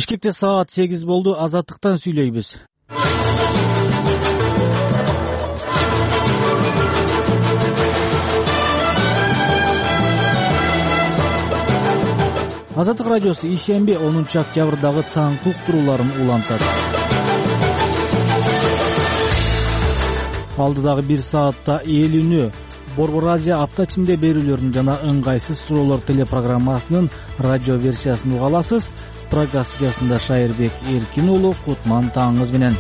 Бишкекте саат 8 болду. Азаттыктан сүйлөйбүз. Азаттык радиосу ишемби 10 октябрдагы таңкы уктурууларын улантат. Алдыдагы 1 саатта эл үнү, Борбор Азия апта ичинде берүүлөрүн жана ыңгайсыз суроолор телепрограммасынын радио версиясын уга аласыз. Программа студиясында Шайырбек Эркин уулу, Кутман таңыңыз менен.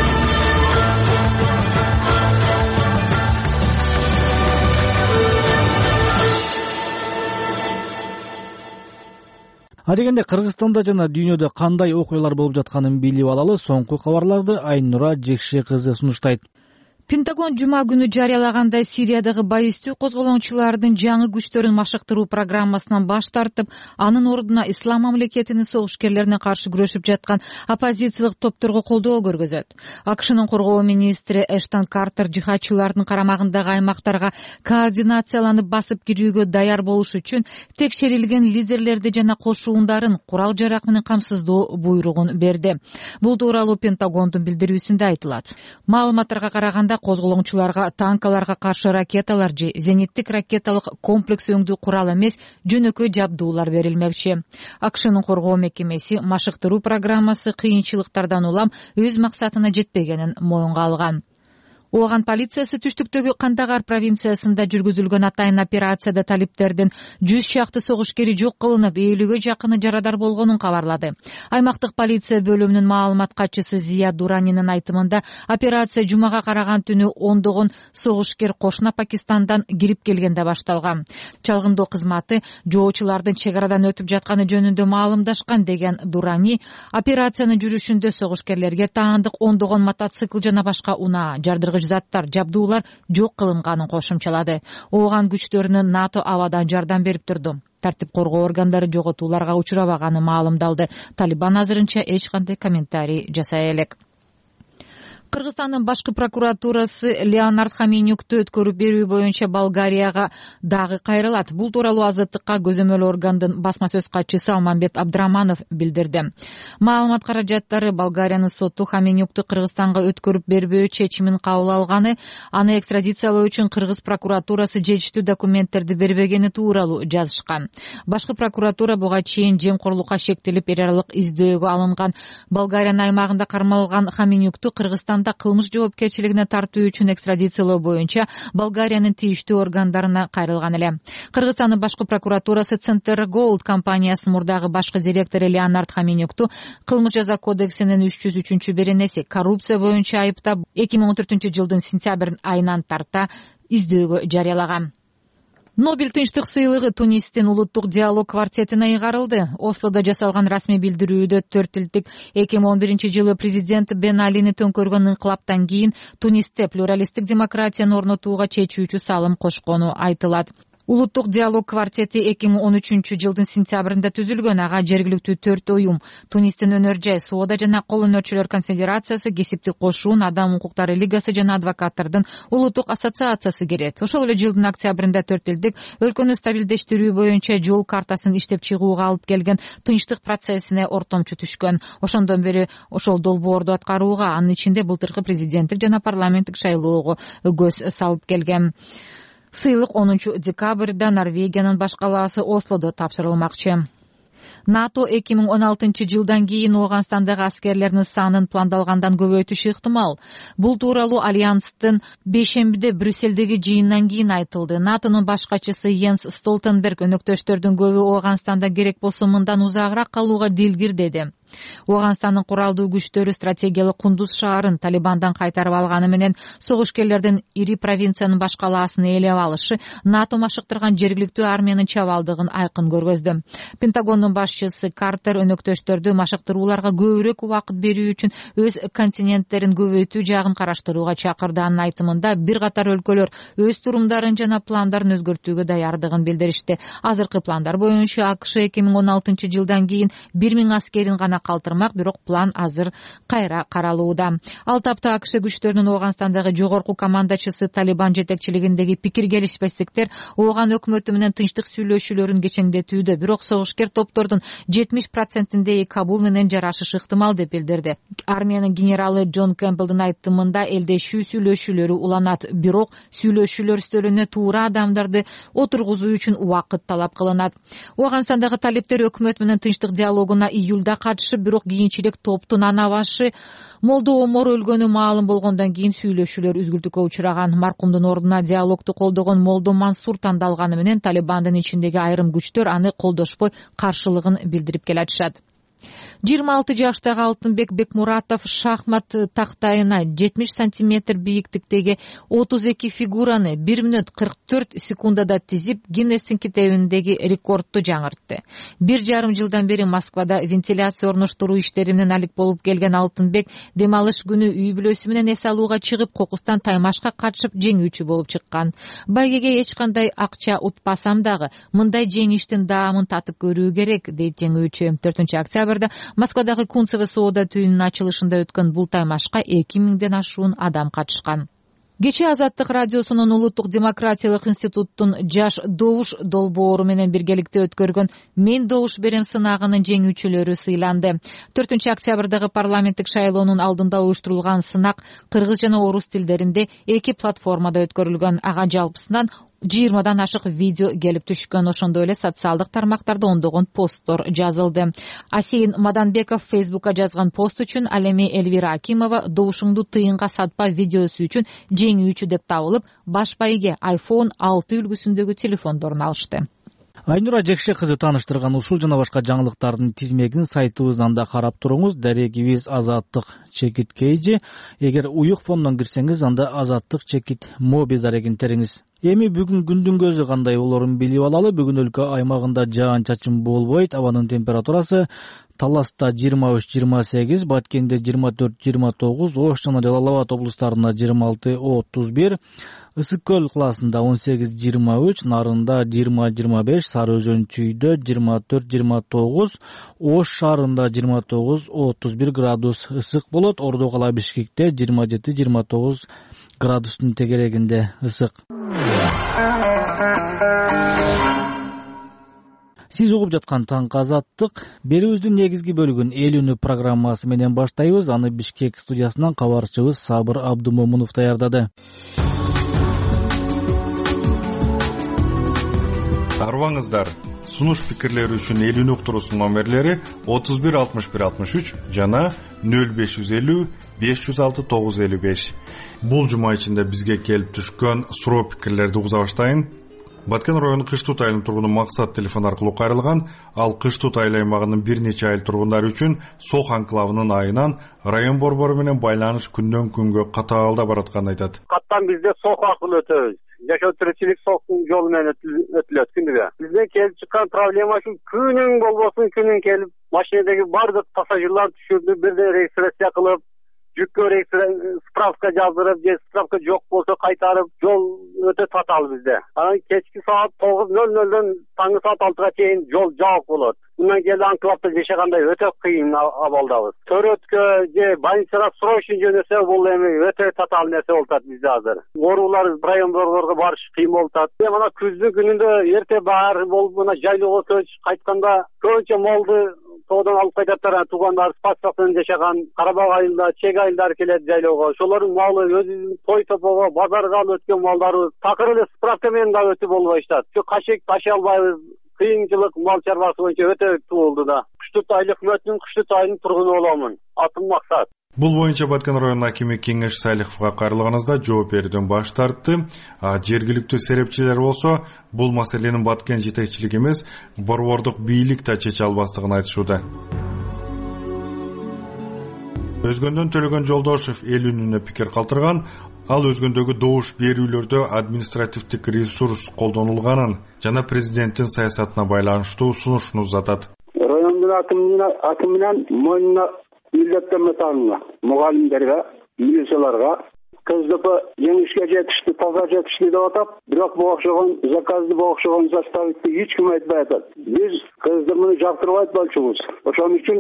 Адегенде Кыргызстанда жана дүйнөдө кандай окуялар болуп жатканын билип алалы. Соңку кабарларды Айнура Жекше кызы сунуштайт. Пентагон жума күнү жарыялагандай Сириядагы байыстуу козголоңчулардын жаңы күчтөрүн машыктыруу программасынан баш тартып, анын ордуна ислам мамлекетинин согушкерлерине каршы күрөшүп жаткан оппозициялык топторго колдоо көргөзөт. АКШнын коргоо министри Эштон Картер жихадчылардын карамагындагы аймактарга координацияланып басып кирүүгө даяр болуш үчүн текшерилген лидерлерди жана кошуундарын курал жарак менен камсыздоо буйругун берди. Бул тууралуу Пентагондун билдирүүсүндө айтылат. Маалыматтарга караганда козголоңчуларга танкаларга каршы ракеталар же зениттик ракеталык комплекс өңдүү курал эмес, жөнөкөй жабдуулар берилмекчи. АКШнын коргоо мекемеси машыктыруу программасы кыйынчылыктардан улам өз максатына жетпегенин моюнга алган. Ооган полициясы түштүктөгү Кандагар провинциясында жүргүзүлгөн атайын операцияда талиптердин 100 чакты согушкери жок кылынып, 50ге жакыны жарадар болгонун кабарлады. Аймактык полиция бөлүмүнүн маалымат катчысы Зия Дуранинин айтымында, операция жумага караган түнү ондогон согушкер кошуна Пакистандан кирип келгенде башталган. Чалгындоо кызматы жоочулардын чек арадан өтүп жатканы жөнүндө маалымдашкан деген Дурани, операциянын жүрүшүндө согушкерлерге таандык ондогон мотоцикл жана башка унаа, жардыргыч заттар, жабдуулар жок кылынганын кошумчалады. Ооган күчтөрүнө НАТО абадан жардам берип турду. Тартип коргоо органдары жоготууларга учурабаганы маалымдалды. Талибан азырынча эч кандай комментарий жасай элек. Кыргызстандын башкы прокуратурасы Леонард Хаменюкту өткөрүп берүү боюнча Болгарияга дагы кайрылат. Бул тууралуу Азаттыкка көзөмөл органдын басма сөз катчысы Алмамбет Абдраманов билдирди. Маалымат каражаттары Болгариянын соту Хаменюкту Кыргызстанга өткөрүп бербөө чечимин кабыл алганы, аны экстрадициялоо үчүн Кыргыз прокуратурасы жетиштүү документтерди бербегени тууралуу жазышкан. Башкы прокуратура буга чейин жемкорлукка шектелип эл аралык издөөгө алынган Болгариянын аймагында кармалган Хаменюкту Кыргызстан кылмыш жоопкерчилигине тартуу үчүн экстрадициялоо боюнча Болгариянын тийиштүү органдарына кайрылган эле. Кыргызстандын башкы прокуратурасы Центр Голд компаниясынын мурдагы башкы директору Леонард Хаменюкту кылмыш жаза кодексинин 303 беренеси коррупция боюнча айыптап 2014 жылдын сентябрь айынан тарта издөөгө жарыялаган. Нобель тынчтык сыйлыгы Тунистин улуттук диалог квартетине ыйгарылды. Ослодо жасалган расмий билдирүүдө 4 тилдик 2011 жылы президент Бен Алини төңкөргөн инкылаптан кийин Тунисте плюралисттик демократияны орнотууга чечүүчү салым кошкону айтылат. Улуттук диалог квартети 2013 жылдын сентябрында түзүлгөн. Ага жергиликтүү 4 уюм, Тунистин өнөр жай, соода жана кол өнөрчүлөр конфедерациясы, кесиптик кошуун, адам укуктары лигасы жана адвокаттардын улуттук ассоциациясы кирет. Ошол эле жылдын октябрында 4 тилдик өлкөнү стабилдештирүү боюнча жол картасын иштеп чыгууга алып келген тынчтык процессине ортомчу түшкөн. Ошондон бери ошол долбоорду аткарууга, анын ичинде былтыркы президенттик жана парламенттик шайлоого көз салып келген. Сыйлык 10 декабрда Норвегиянын баш калаасы Ослодо тапшырылмакчы. НАТО 2016 жылдан кийин Ооганстандагы аскерлеринин санын пландалгандан көбөйтүшү ыктымал. Бул тууралуу Альянстын бейшембиде Брюссельдеги жыйынынан кийин айтылды. НАТОнун баш катчысы Йенс Столтенберг өнөктөштөрдүн көбү Ооганстанда керек болсо мындан узагыраак калууга дилгир деди. Ооганстандын куралдуу күчтөрү стратегиялык Кундуз шаарын Талибандан кайтарып алганы менен согушкерлердин ири провинциянын баш калаасын ээлеп алышы НАТО машыктырган жергиликтүү армиянын чабалдыгын айкын көргөздү. Пентагондун башчысы Картер өнөктөштөрдү машыктырууларга көбүрөөк убакыт берүү үчүн өз континенттерин көбөйтүү жагын караштырууга чакырды. Анын айтымында бир катар өлкөлөр өз турумдарын жана пландарын өзгөртүүгө даярдыгын билдиришти. Азыркы пландар боюнча АКШ 2016 жылдан кийин 1000 аскерин гана калтырмак, бирок план азыр кайра каралууда. Ал тапта АКШ күчтөрүнүн Ооганстандагы жогорку командачысы Талибан жетекчилигиндеги пикир келишпестиктер Ооган өкмөтү менен тынчтык сүйлөшүүлөрүн кечеңдетүүдө, бирок согушкер топтордун 70%-ндеги Кабул менен жарашышы ыктымал деп билдирди. Армиянын генералы Джон Кэмпбелдин айтымында элде сүйлөшүүлөрү уланат, бирок сүйлөшүүлөр стөлүнө туура адамдарды отургузуу үчүн убакыт талап кылынат. Ооганстандагы талиптер өкмөт менен тынчтык диалогуна июлда катышып, бирок кийинчерээк топтун ана башы Молдо Омор өлгөнү маалым болгондон кийин сүйлөшүүлөр үзгүлтүккө учураган. Маркумдун ордуна диалогду колдогон Молдо Мансур тандалганы менен Талибандын ичиндеги айрым күчтөр аны колдошпой каршылыгын билдирип келатышат. 26 жаштагы Алтынбек Бекмуратов шахмат тактайына 70 сантиметр бийиктиктеги 32 фигураны 1 мүнөт 44 секундада тизип, Гиннестин китебиндеги рекордду жаңыртты. 1,5 жылдан бери Москвада вентиляция орноштуруу иштери менен алек болуп келген Алтынбек демалыш күнү үй бүлөсү менен эс алууга чыгып, кокустан таймашка катышып жеңүүчү болуп чыккан. Байгеге эч кандай акча утпасам дагы, мындай жеңиштин даамын татып көрүү керек, дейт жеңүүчү. 4 октябрда Москвадагы Кунцево соода түйүнүнүн ачылышында өткөн бул таймашка 2000ден ашуун адам катышкан. Кечээ Азаттык радиосунун Улуттук демократиялык институттун жаш добуш долбоору менен биргеликте өткөргөн «Мен добуш берем» сынагынын жеңүүчүлөрү сыйланды. 4 октябрдагы парламенттик шайлоонун алдында уюштурулган сынак кыргыз жана орус тилдеринде 2 платформада өткөрүлгөн. Ага жалпысынан 20дан ашык видео келип түшкөн. Ошондой эле социалдык тармактарда ондогон посттор жазылды. Асейин Маданбеков Фейсбукка жазган пост үчүн, ал эми Эльвира Акимова добушуңду тыйынга сатпа видеосу үчүн жеңүүчү деп табылып, баш байге iPhone 6 үлгүсүндөгү телефондорун алышты. Айнура Жекше кызы тааныштырган ушул жана башка жаңылыктардын тизмегин сайтыбыздан да карап туруңуз. Дарегибиз Азаттык чекит KG. Эгер уюк фондон кирсеңиз, анда Азаттык чекит моби дарегин териңиз. Эми бүгүн күндүн көзү кандай болорун билип алалы. Бүгүн өлкө аймагында жаан-чачын болбойт. Абанын температурасы Таласта 23-28, Баткенде 24-29, Ош жана Жалал Абад облустарында 26-31, Ысык көл классында 18-23, Нарында 20-25, Сары Өзөн Чүйдө 24-29, Ош шаарында 29-31 градус ысык болот. Ордо кала Бишкекте 27-29 градустун тегерегинде ысык. Сиз угуп жаткан Таңкы Азаттык берүүбүздүн негизги бөлүгүн эл үнү программасы менен баштайбыз. Аны Бишкек студиясынан кабарчыбыз Сабыр Абдумомунов даярдады. Арбаңыздар. Сунуш пикирлери үчүн эл үнү уктуруусунун номерлери 31 61 63 жана 0550 506 955. Бул жума ичинде бизге келип түшкөн суроо пикирлерди угуза баштайын. Баткен району Кыштут айылынын тургуну Максат телефон аркылуу кайрылган. Ал Кыштут айыл аймагынын бир нече айыл тургундары үчүн Сок анклавынын айынан район борбору менен байланыш күндөн күнгө катаалда баратканын айтат. Каттан бизде Сок аркылуу өтөбүз. Жашоо тиричилик Соктун жолу менен өтүлөт күндүгө. Бизден келип чыккан проблема ушу күнүң болбосун, күнүң келип машинедеги бардык пассажирлар түшүрдү, бирде регистрация кылып, жүккө справка жаздырып, же справка жок болсо кайтарып, жол өтө татаал бизде. Анан кечки саат 9:00дөн таңкы саат 6га чейин жол жабык болот. Мындан келе анклавда жашагандай өтө кыйын абалдабыз. Төрөткө же больницага срочно жөнөсө бул эми өтө татаал нерсе болуп атат бизде азыр. Оорулар район борборго барыш кыйын болуп атат. Мына күздүн күнүндө эрте баар болуп, мына жайлоого кайтканда көбүнчө молду тоодон алып кайтаттар. Туугандар Спасовдон жашаган Карабак айылда чек айылдар келет жайлоого. Ошолордун малы өзүнүн той топого, базарга алып өткөн малдары такыр эле справка менен да өтүп болбой атат. Şu кашек ташый албайбыз. Кыйынчылык мал чарбасы боюнча өтө болду да. Кыштут айыл өкмөтүнүн Кыштут айылынын тургуну боломун. Атым Максат. Бул боюнча Баткен районунун акими Кеңеш Салиховго кайрылганыбызда жооп берүүдөн баш тартты. Жергиликтүү серепчилер болсо, бул маселенин Баткен жетекчилиги эмес, борбордук бийлик да чече албастыгын айтышууда. Өзгөндөн Төлөгөн Жолдошев эл үнүнө пикир калтырган. Ал өзгөндөгү добуш берүүлөрдө административдик ресурс колдонулганын жана президенттин саясатына байланыштуу сунушун узатат. Райондун акиминен мойнуна милдеттенме таанына мугалимдерге, милицияларга КСДП жеңишке жетишти, таза жетишти деп атап, бирок бул окшогон заказды, бул окшогон заставитти эч ким айтпай атат. Биз КСДПны жактырбайт болчубуз. Ошон үчүн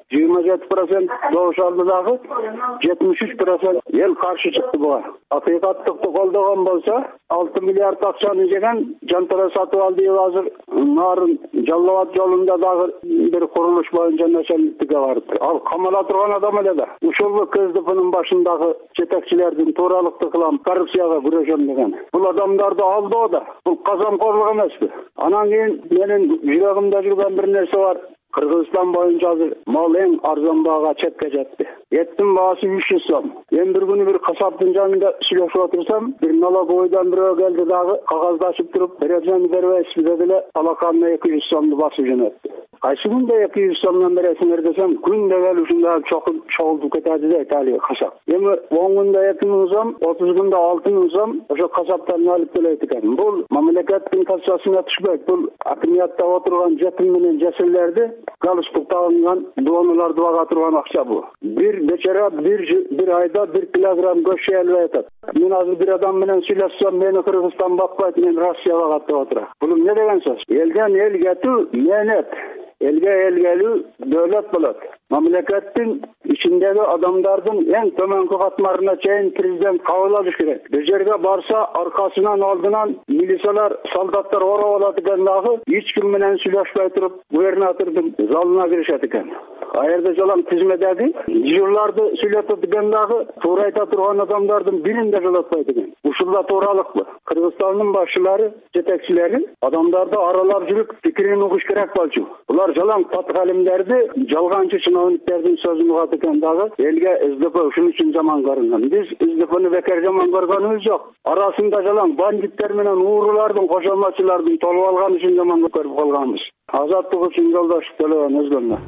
27% добуш алды дагы 73% эл каршы чыкты буга. Акыйкаттыкты колдогон болсо 6 миллиард акчаны жеген Жантара сатып алды азыр нарын Жалал Абад жолунда дагы бир курулуш боюнча начальниктикке барды. Ал камала турган адам эле да. Ушул КСДПнын башындагы жетекчилердин тууралыкты кылам, коррупцияга күрөшөм деген. Бул адамдарды алдоо да. Бул казамкорлук эмеспи? Анан кийин менин жүрөгүмдө жүргөн бир нерсе бар. Кыргызстан боюнча азыр мал эң арзан баага чекке жетти. Еттин баасы 300 сом. Мен бир күнү бир касаптын жанында сүйлөшүп отурсам, бир налоговойдон бирөө келди дагы кагаздашып туруп, бересиңби бербейсизби деди эле, талаканына 200 сомду басып жөнөттү. Кайсы күндө 200 сомдон бересиңер десем, күндө келип ушундай чогултуп кетеди да Италия касап. Эми 10 күндө 2000 сом, 30 күндө 6000 сом ошо касаптан алып келет экен. Бул мамлекеттин кассасына түшпөйт. Бул акимиятта отурган жетим менен жесирлерди галстук тагынган дуаныларды бага турган акча бул. Bir beçara bir ayda 1 kilogram goş alып атат. Мен азыр бир адам менен сүйлөшсөм, мени Кыргызстан бакпайт, мен Россияга каттап отурам. Бул эмне деген сөз? Элден эл кетүү менет. Elge elgelүү devlet болот. Мамлекеттин ичиндеги адамдардын эң төмөнкү катмарына чейин президент кабыл алыш керек. Бул жерге барса аркасынан алдынан милициялар, солдаттар ороп алат экен дагы, эч ким менен сүйлөшпөй туруп, губернатордун залына киришет экен. Аерде жолам тизмедеги жырларды сүйлөтөт экен дагы, туура айта турган адамдардын бирин да жолотпойт экен. Ушулда тууралыкпы? Кыргызстандын башчылары, жетекчилери адамдарды аралап жүрүп, пикирин угуш керек болчу. Булар жалаң паткалимдерди, жалганчы чиновниктердин сөзүн угат экен дагы, элге СДП ушун үчүн жаман көрүнгөн. Биз СДПны бекер жаман көргөнүбүз жок. Арасында жалаң бандиттер менен уурулардын, кошомачылардын толуп алган үчүн жаман көрүп калганбыз. Азаттык үчүн жолдош төлөгөн өзгөнө.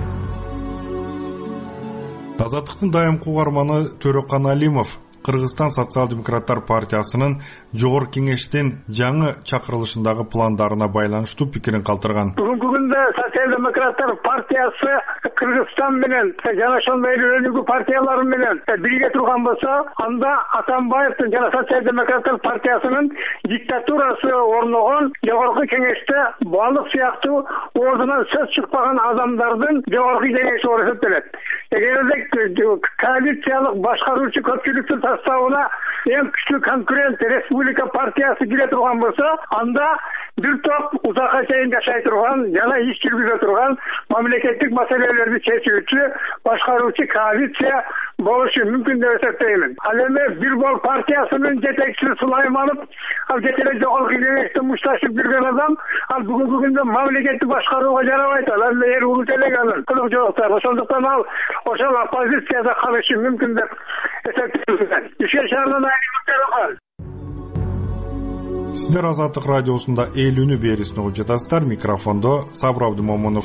Азаттыктын дайымкы угарманы Төрөкан Алимов Кыргызстан социал-демократтар партиясынын жогорку кеңештин жаңы чакырылышындагы пландарына байланыштуу пикирин калтырган. Бүгүнкү күндө социал-демократтар партиясы Кыргызстан менен жана ошондой өнүгүү партиялары менен бирге турган болсо, анда Атамбаевдин жана социал-демократтар партиясынын диктатурасы орногон жогорку кеңеште баалык сыяктуу ордунан сөз чыкпаган адамдардын жогорку кеңеши болуп эсептелет. Эгерде коалициялык башкаруучу көпчүлүктүн составына эң күчтүү конкурент Республика партиясы кире турган болсо, анда бир топ узакка чейин жашай турган жана иш жүргүзө турган мамлекеттик маселелерди чечүүчү башкаруучу коалиция болушу мүмкүн деп эсептеймин. Ал эми бир бол партиясынын жетекчиси Сулайманов, ал жетеле жогорку кеңеште мушташып жүргөн адам, ал бүгүнкү күндө мамлекетти башкарууга жарабайт. Ал эр улут элеген кылык жоктор. Ошондуктан ал ошол оппозицияда калышы мүмкүн деп эсептейм. Ишке шаарынан айрылып. Сиздер Азаттык радиосунда эл үнү берүүсүн угуп жатасыздар. Микрофондо Сабыр Абдымомунов.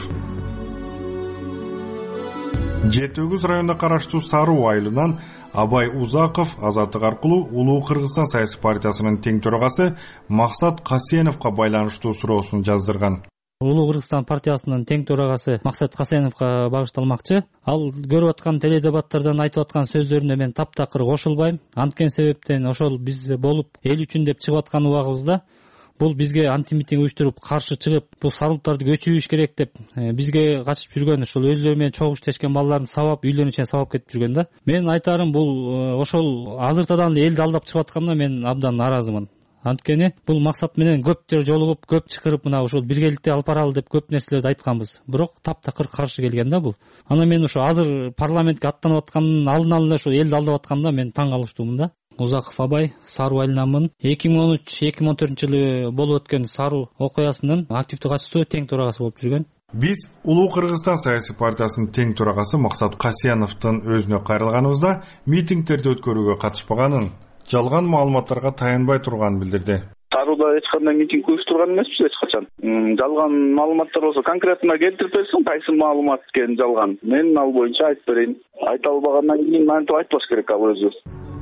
Жети-Өгүз районуна караштуу Саруу айылынан Абай Узаков Азаттык аркылуу Улуу Кыргызстан саясий партиясынын тең төрагасы Максат Касеновго байланыштуу суроосун жаздырган. Улуу Кыргызстан партиясынын тең төрагасы Максат Касеновго багышталмакчы. Ал көрүп аткан теледебаттардан айтып аткан сөздөрүнө мен таптакыр кошулбайм. Анткени себептен ошол биз болуп эл үчүн деп чыгып аткан убагыбызда бул бизге антимитинг уюштуруп каршы чыгып, бул сарылттарды көчүрүш керек деп бизге качып жүргөн, ошол өзлөрү менен чогуу иштешкен балдарын сабап, үйлөрүнүн ичине сабап кетип жүргөн да. Мен айтарым бул ошол азыртадан элди алдап чыгып атканда мен абдан нааразымын. Анткени бул максат менен көп жолугуп, көп чакырып, мына ошол биргеликте алып баралы деп көп нерселерди айтканбыз. Бирок таптакыр каршы келген да бул. Ана мен ошо азыр парламентке аттанып атканын алдынан эле ошо элди алдап атканда мен таң калыштуумун да. Узаков Абай, Саруу айылынанмын. 2013-2014 жылы болуп өткөн Саруу окуясынын активдүү катышуучу тең төрагасы болуп жүргөн. Биз Улуу Кыргызстан саясий партиясынын тең төрагасы Максат Касеновдун өзүнө кайрылганыбызда митингдерди өткөрүүгө катышпаганын, жалган маалыматтарга таянбай турганын билдирди. Сарууда эч кандай митинг уюштурган эмеспиз эч качан. Жалган маалыматтар болсо конкретно келтирип берсең, кайсы маалымат экени жалган. Мен ал боюнча айтып берейин. Айта албагандан кийин антип айтпаш керек ал өзү.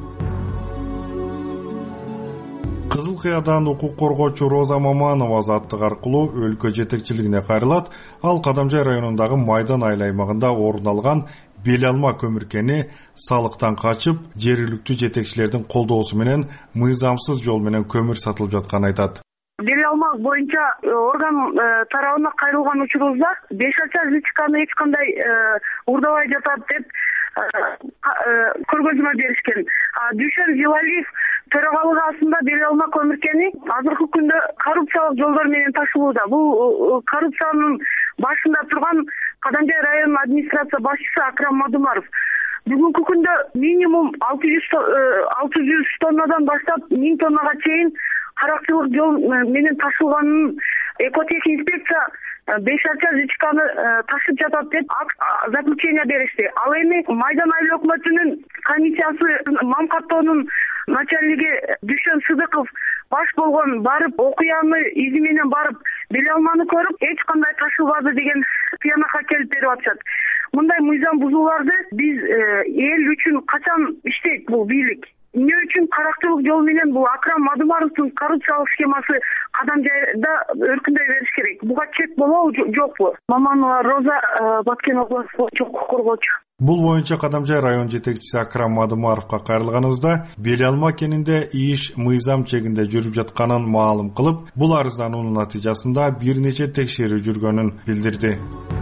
Кызыл Кыядан укук коргоочу Роза Маманова Азаттык аркылуу өлкө жетекчилигине кайрылат. Ал Кадамжай районундагы Майдан айыл аймагында орун алган бел алма көмүркени салыктан качып, жергиликтүү жетекчилердин колдоосу менен мыйзамсыз жол менен көмүр сатылып жатканын айтат. бере алмак боюнча орган тарабына кайрылган учурубузда бешарча личканы эч кандай уурдабай жатат деп көргөзмө беришкен. Дүйшөн Жилалиев төрагалыгы астында бере алмак өмүркени азыркы күндө коррупциялык жолдор менен ташылууда. Бул коррупциянын башында турган Кадамжай районунун администрация башчысы Акрам Мадумаров. Бүгүнкү күндө минимум 600 тоннадан баштап 1000 тоннага чейин каракчылык жол менен ташылганын экотех инспекция бешарча жичканы ташып жатат деп заключение беришти. Ал эми Майдан айыл өкмөтүнүн комиссиясы Мамкаттоонун начальниги Дүйшөн Сыдыков баш болгон барып окуяны изи менен барып бере алманы көрүп эч кандай ташылбады деген тыянакка келип берип атышат. Мындай мыйзам бузууларды биз эл үчүн качан иштейт бул бийлик? Эмне үчүн каракчылык жол менен бул Акрам Мадумаровдун коррупциялык схемасы Кадамжайда өркүндөй бериш керек? Буга чек болобу, жокпу? Маманова Роза, Баткен областы боюнча укук коргоочу. Бул боюнча Кадамжай район жетекчиси Акрам Мадумаровго кайрылганыбызда бере алмак кенинде иш мыйзам чегинде жүрүп жатканын маалым кылып, бул арыздануунун натыйжасында бир нече текшерүү жүргөнүн билдирди.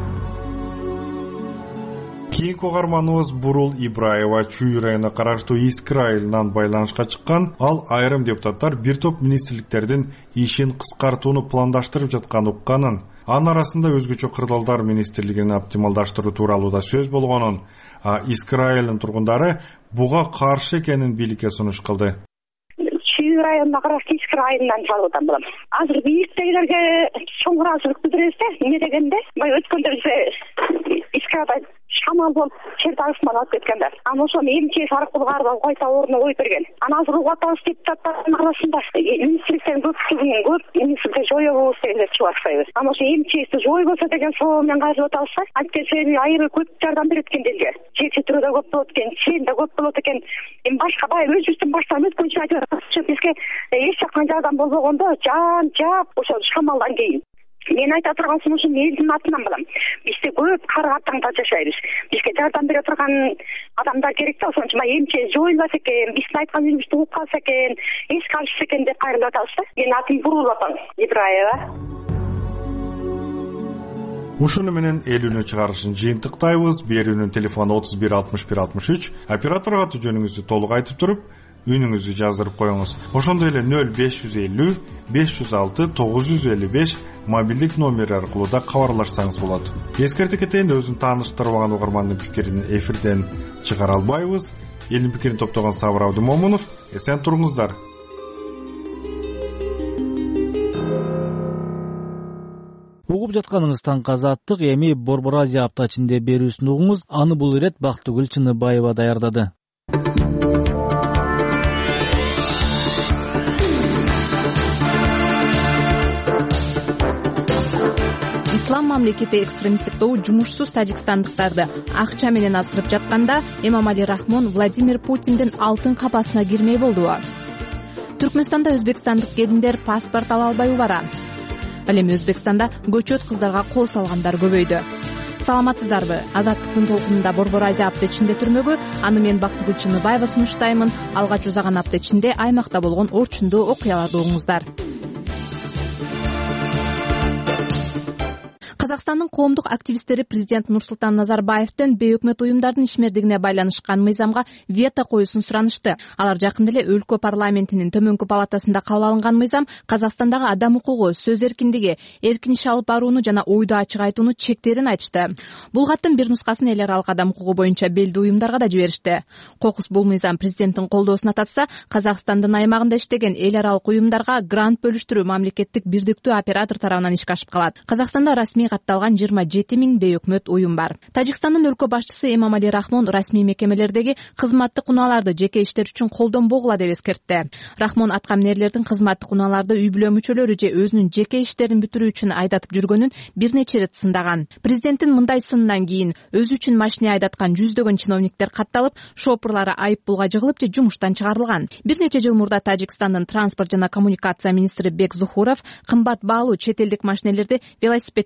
Кийинки угарманыбыз Бурул Ибраева Чүй районуна караштуу Искир айылынан байланышка чыккан. Ал айрым депутаттар бир топ министрликтердин ишин кыскартууну пландаштырып жатканын укканын, анын арасында өзгөчө кырдаалдар министрлигин оптималдаштыруу тууралуу да сөз болгонун, Искир айылынын тургундары буга каршы экенин бийликке сунуш кылды. Чүй районуна караштуу Искир айылынан чалуудан болом. Азыр бийликтегилерге чоң ыраазычылык билдиребиз да, эмне дегенде, өткөндө биз Искирда шамал болуп жер тагышман алып кеткендер. Анан ошону эмчек аркылуу кайта ордуна коюп берген. Анан азыр угатабыз депутаттардын арасында министрликтердин көп министрликти жоебуз дегендер чыгып баштайбыз. Анан ошо эмчекти жойбосо деген суроо менен кайрылып атабыз. Анткени айры көп жардам берет экен делге. Жер четирөө да көп болот экен, чен да көп болот экен. Эми башка баягы өзүбүздүн баштан өткөнчө айтып бизге эч жактан жардам болбогондо жап ошо шамалдан кийин мен айта турган сунушум элдин атынан балам. Бизде көп кары катаңда жашайбыз. Бизге жардам бере турган адамдар керек да, ошон үчүн эмче жоюлбаса экен, биздин айткан жерибизди угуп калса экен, эч каршысы экен деп кайрылып атабыз да. Менин атым Бурул апам, Ибраева. Ушуну менен элүүнү чыгарышын жыйынтыктайбыз. Берүүнүн телефону 31 61 63. Операторго аты жөнүңүздү толук айтып туруп, үнүңүздү жаздырып коюңуз. Ошондой эле 0550 506 955 мобилдик номери аркылуу да кабарлашсаңыз болот. Эскертип кетейин, өзүн тааныштырбаган угармандын пикирин эфирден чыгара албайбыз. Элдин пикирин топтогон Сабыр Абдымомунов. Эсен туруңуздар. Угуп жатканыңыз таңкы азаттык. Эми Борбор Азия апта ичинде берүүсүн угуңуз. Аны бул ирет Бактыгүл Чыныбаева даярдады. Ислам мамлекети экстремисттик тобу жумушсуз тажикстандыктарды акча менен аздырып жатканда Эмомали Рахмон Владимир Путиндин алтын капасына кирмей болдубу? Түркмөнстанда өзбекстандык келиндер паспорт ала албай убара. Ал эми Өзбекстанда көчөт кыздарга кол салгандар көбөйдү. Саламатсыздарбы? Азаттыктын толкунунда Борбор Азия апта ичинде түрмөгү. Аны мен Бактыгүл Чыныбаева сунуштаймын. Алгач узаган апта ичинде аймакта болгон орчундуу окуяларды угуңуздар. Казакстандын коомдук активисттери президент Нурсултан Назарбаевдин бейөкмөт уюмдардын ишмердигине байланышкан мыйзамга вето коюусун суранышты. Алар жакында эле өлкө парламентинин төмөнкү палатасында кабыл алынган мыйзам Казакстандагы адам укугу, сөз эркиндиги, эркин иш алып барууну жана ойду ачык айтууну чектерин айтышты. Бул каттын бир нускасын эл аралык адам укугу боюнча белдүү уюмдарга да жиберишти. Кокус бул мыйзам президенттин колдоосуна татса, Казакстандын аймагында иштеген эл аралык уюмдарга грант бөлүштүрүү мамлекеттик бирдиктүү оператор тарабынан ишке ашып калат. Казакстанда расмий катталган 27 000 бейөкмөт уюм бар. Тажикстандын өлкө башчысы Эмомали Рахмон расмий мекемелердеги кызматтык унааларды жеке иштер үчүн колдонбогула деп эскертти. Рахмон аткаминерлердин кызматтык унааларды үй бүлө мүчөлөрү же өзүнүн жеке иштерин бүтүрүү үчүн айдатып жүргөнүн бир нече ирет сындаган. Президенттин мындай сынынан кийин өзү үчүн машина айдаткан жүздөгөн чиновниктер катталып, шопурлары айыппулга жыгылып же жумуштан чыгарылган. Бир нече жыл мурда Тажикстандын транспорт жана коммуникация министри Бек Зухуров кымбат баалуу чет элдик машинелерди велосипедтерге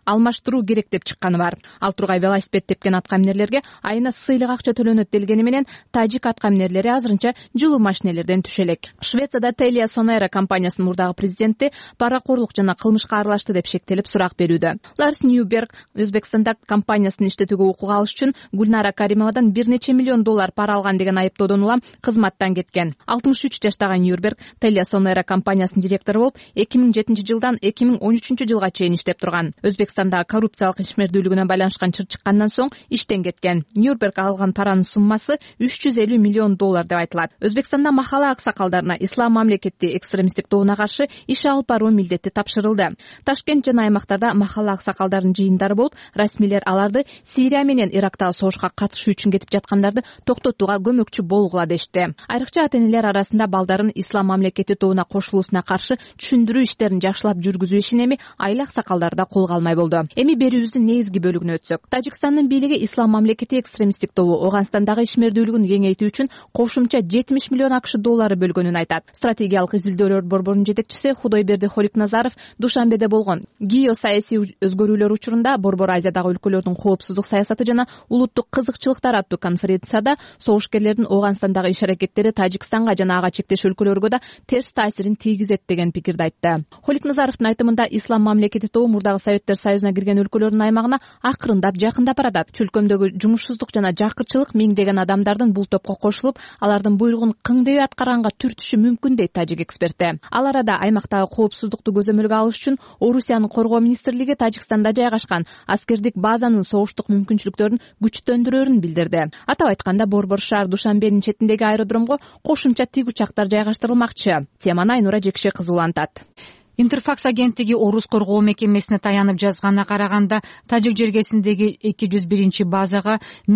алмаштыруу керек деп чыкканы бар. Ал тургай велосипед тепкен аткаминерлерге айына сыйлык акча төлөнөт делгени менен тажик аткаминерлери азырынча жылуу машинелерден түшө элек. Швецияда Telia Sonera компаниясынын мурдагы президенти паракорлук жана кылмышка аралашты деп шектелип сурак берүүдө. Ларс Ньюберг Өзбекстанда компаниясын иштетүүгө укук алыш үчүн Гүлнара Каримовадан бир нече миллион доллар пара алган деген айыптоодон улам кызматтан кеткен. 63 жаштагы Ньюберг Telia Sonera компаниясынын директору болуп 2007 жылдан 2013 жылга чейин иштеп турган. Өзбекстанда коррупциялык ишмердүүлүгүнө байланышкан чыр чыккандан соң иштен кеткен. Ньюберг алган паранын суммасы 350 миллион доллар деп айтылат. Өзбекстанда махалла аксакалдарына ислам мамлекети экстремисттик тобуна каршы иш алып баруу милдети тапшырылды. Ташкент жана аймактарда махалла аксакалдарынын жыйындары болуп, расмийлер аларды Сирия менен Ирактагы согушка катышуу үчүн кетип жаткандарды токтотууга көмөкчү болгула дешти. Айрыкча ата-энелер арасында балдарын ислам мамлекети тобуна кошулуусуна каршы түшүндүрүү иштерин жакшылап жүргүзүү ишин эми айыл аксакалдары да колго алмай болду. Эми берүүбүздүн негизги бөлүгүнө өтсөк. Тажикстандын бийлиги ислам мамлекети экстремисттик тобу Ооганстандагы ишмердүүлүгүн кеңейтүү үчүн кошумча 70 миллион акш доллары бөлгөнүн айтат. Стратегиялык изилдөөлөр борборунун жетекчиси Худойберди Холикназаров Душанбеде болгон геосаясий өзгөрүүлөр учурунда Борбор Азиядагы өлкөлөрдүн коопсуздук саясаты жана улуттук кызыкчылыктар аттуу конференцияда согушкерлердин Ооганстандагы иш-аракеттери Тажикстанга жана ага чектеш өлкөлөргө да терс таасирин тийгизет деген пикирди айтты. Холикназаровдун айтымында ислам мамлекети тобу мурдагы Советтер Союзуна кирген өлкөлөрдүн аймагына акырындап жакындап баратат. Чөлкөмдөгү жумушсуздук жана жакырчылык миңдеген адамдардын бул топко кошулуп, алардын буйругун кыңдебей аткарганга түртүшү мүмкүн дейт тажик эксперти. Ал арада аймактагы коопсуздукту көзөмөлгө алыш үчүн Орусиянын коргоо министрлиги Тажикстанда жайгашкан аскердик базанын согуштук мүмкүнчүлүктөрүн күчтөндүрөөрүн билдирди. Атап айтканда, Борбор шаар Душанбенин четиндеги аэродромго кошумча тиг учактар жайгаштырылмакчы. Теманы Айнура Жекше кызуулантат. Интерфакс агенттиги Орус коргоо мекемесине таянып жазганына караганда, Тажик жергесиндеги 201 базага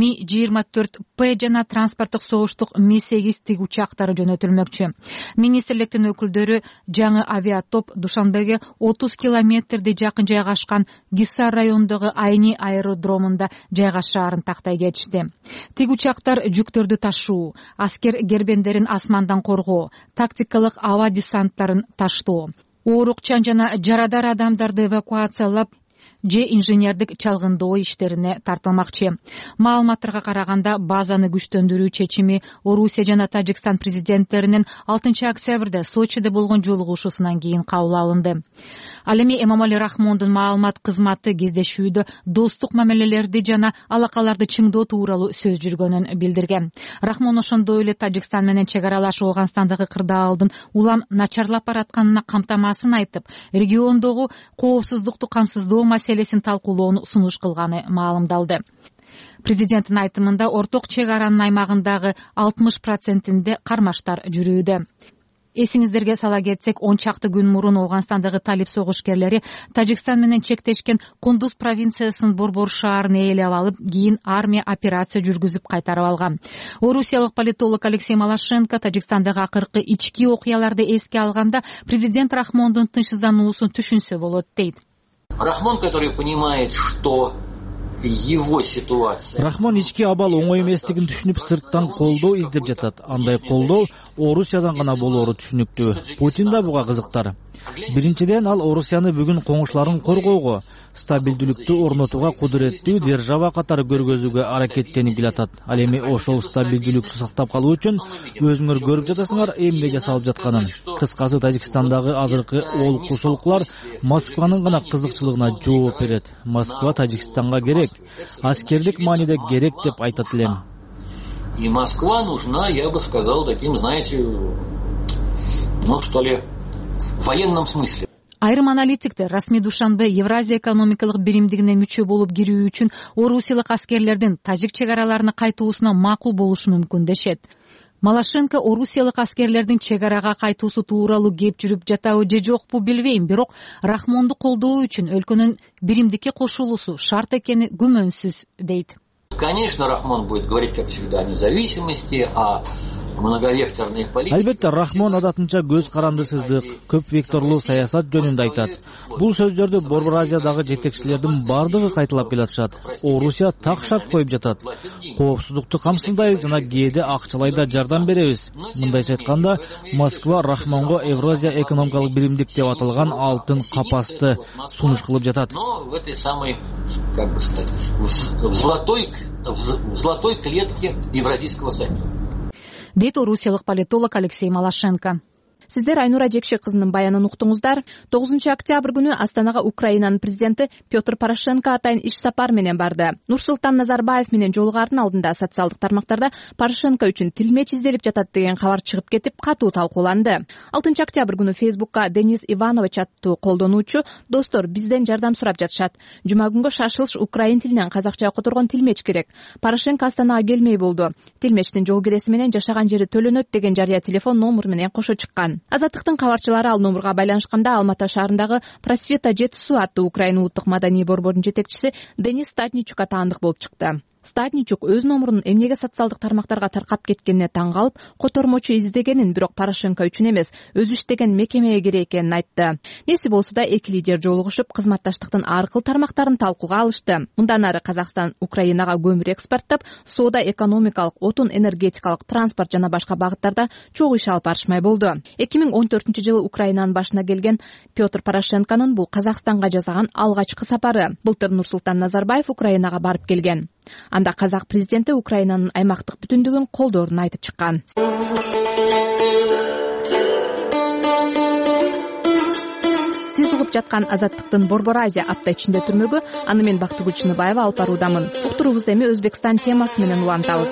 Ми-24П жана транспорттук согуштук Ми-8 тиг учактары жөнөтүлмөкчү. Министрликтин өкүлдөрү жаңы авиатоп Душанбеге 30 километрди жакын жайгашкан Гиссар районундагы Айни аэродромунда жайгашаарын тактай кетишти. Тиг учактар жүктөрдү ташуу, аскер гербендерин асмандан коргоо, тактикалык аба десанттарын таштоо, оорукчан жана жарадар адамдарды эвакуациялап же инженердик чалгындоо иштерине тартылмакчы. Маалыматтарга караганда, базаны күчтөндүрүү чечими Орусия жана Тажикстан президенттеринин 6 октябрда Сочиде болгон жолугушуусунан кийин кабыл алынды. Ал эми Эмомали Рахмондун маалымат кызматы кездешүүдө достук мамилелерди жана алакаларды чыңдоо тууралуу сөз жүргөнүн билдирген. Рахмон ошондой эле Тажикстан менен чек аралаш Ооганстандагы кырдаалдын улам начарлап баратканына камтамасын айтып, региондогу коопсуздукту камсыздоо маселесин талкуулоону сунуш кылганы маалымдалды. Президенттин айтымында, орток чек аранын аймагындагы 60%-инде кармаштар жүрүүдө. Эсиңиздерге сала кетсек, 10 чакты күн мурун Ооганстандагы талип согушкерлери Тажикстан менен чектешкен Кундуз провинциясынын Борбор шаарын ээлеп алып, кийин армия операция жүргүзүп кайтарып алган. Орусиялык политолог Алексей Малашенко Тажикстандагы акыркы ички окуяларды эске алганда, президент Рахмондун тынчсыздануусун түшүнсө болот дейт. Рахмон, который понимает, что его ситуация. Рахмон ички абал оңой эместигин түшүнүп, сырттан колдоо издеп жатат. Андай колдоо Орусиядан гана болоору түшүнүктүү. Путин да буга кызыктар. Биринчиден, ал Орусияны бүгүн коңушларын коргоого, стабилдүүлүктү орнотууга кудуреттүү держава катары көргөзүүгө аракеттенип келатат. Ал эми ошол стабилдүүлүктү сактап калуу үчүн өзүңөр көрүп жатасыңар эмне жасалып жатканын. Кыскасы, Тажикстандагы азыркы олкушуулуклар Москванын гана кызыкчылыгына жооп берет. Москва Тажикстанга керек, аскердик мааниде керек деп айтат элем. И Москва нужна, я бы сказал, таким, знаете, что ли, в военном смысле. Айрым аналитиктер расмий Душанбе Евразия экономикалык биримдигине мүчө болуп кирүү үчүн орусиялык аскерлердин тажик чек араларына кайтуусуна макул болушу мүмкүн дешет. Малашенко орусиялык аскерлердин чек арага кайтуусу тууралуу кеп жүрүп жатабы же жокпу билбейм, бирок Рахмонду колдоо үчүн өлкөнүн биримдикке кошулуусу шарт экени күмөнсүз дейт. Конечно, Рахмон будет говорить, как всегда, о независимости, о многовекторной политики. Албетте Рахмон адатынча көз карандысыздык, көп векторлуу саясат жөнүндө айтат. Бул сөздөрдү Борбор Азиядагы жетекчилердин бардыгы кайталап келатышат. Орусия так шарт коюп жатат. Коопсуздукту камсыздайбыз жана кээде акчалайда жардам беребиз. Мындайча айтканда, Москва Рахмонго Евразия экономикалык биримдик деп аталган алтын капасты сунуш кылып жатат. Но в этой самой, как бы сказать, в золотой клетке Евразийского союза. Дейт орусиялык политолог Алексей Малашенко. Сиздер Айнура Жекше кызынын баянын уктуңуздар. 9 октябрь күнү Астанага Украинанын президенти Петр Порошенко атайын иш сапар менен барды. Нурсултан Назарбаев менен жолугардын алдында социалдык тармактарда Порошенко үчүн тилмеч изделип жатат деген кабар чыгып кетип, катуу талкууланды. 6 октябрь күнү Фейсбукка Денис Иванович аттуу колдонуучу достор бизден жардам сурап жатышат. Жума күнгө шашылыш украин тилинен казакча которгон тилмеч керек. Порошенко Астанага келмей болду. Тилмечтин жол киреси менен жашаган жери төлөнөт деген жарыя телефон номер менен кошо чыккан. Азаттыктын кабарчылары ал номурга байланышканда Алматы шаарындагы Просвета жетису аттуу Украина улуттук маданий борборунун жетекчиси Денис Статничукка таандык болуп чыкты. Статничук өз номурун эмнеге социалдык тармактарга таркап кеткенине таң калып, котормочу издегенин, бирок Порошенко үчүн эмес, өзү иштеген мекемеге керек экенин айтты. Неси болсо да эки лидер жолугушуп, кызматташтыктын ар кыл тармактарын талкууга алышты. Мындан ары Казакстан Украинага көмүр экспорттоп, соода, экономикалык, отун, энергетикалык, транспорт жана башка багыттарда чогуу иш алып барышмай болду. 2014-жылы Украинанын башына келген Петр Порошенконун бул Казакстанга жасаган алгачкы сапары. Былтыр Нурсултан Назарбаев Украинага барып келген. Анда казак президенти Украинанын аймактык бүтүндүгүн колдоорун айтып чыккан. Сиз угуп жаткан Азаттыктын Борбор Азия апта ичинде түрмөгү, аны мен Бактыгүл Чыныбаева алып баруудамын. Уктуруубузду эми Өзбекстан темасы менен улантабыз.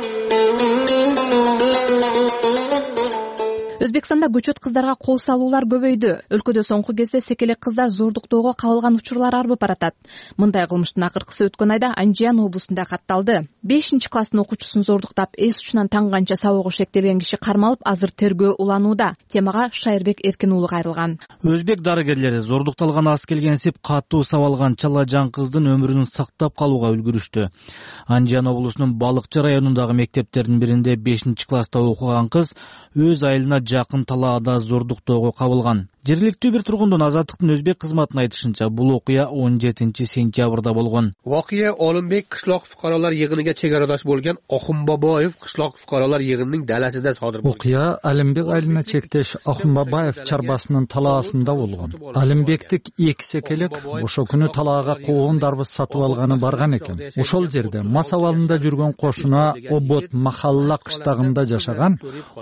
Өзбекстанда көчөт кыздарга кол салуулар көбөйдү. Өлкөдө соңку кезде секелек кыздар зордуктоого кабылган учурлар арбып баратат. Мындай кылмыштын акыркысы өткөн айда Анжиан облусунда катталды. 5-класстын окуучусун зордуктап, эс учунан таңганча сабоого шектелген киши кармалып, азыр тергөө уланууда. Темага Шайырбек Эркин уулу кайрылган. Өзбек дарыгерлери зордукталган ас келгенсип катуу сабалган чала жан кыздын өмүрүн сактап калууга үлгүрүштү. Анжиан облусунун Балыкчы районундагы мектептердин биринде 5-класста окуган кыз өз айылына жакын талаада зордуктоого кабылган. Жергиликтүү бир тургундун Азаттыктын өзбек кызматына айтышынча, бул окуя 17-сентябрда болгон. Voqea Olimbek qishloq fuqarolar yig'iniga chegaradosh bo'lgan Oxunboboyev qishloq fuqarolar yig'inining dalasida sodir bo'lgan. Окуя Алимбек айылына чектеш Oxunboboyev чарбасынын талаасында болгон. Алимбектик эки секелек ошо күнү талаага коон дарбыз сатып алганы барган экен. Ошол жерде мас абалында жүргөн кошуна Обот махалла кыштагында жашаган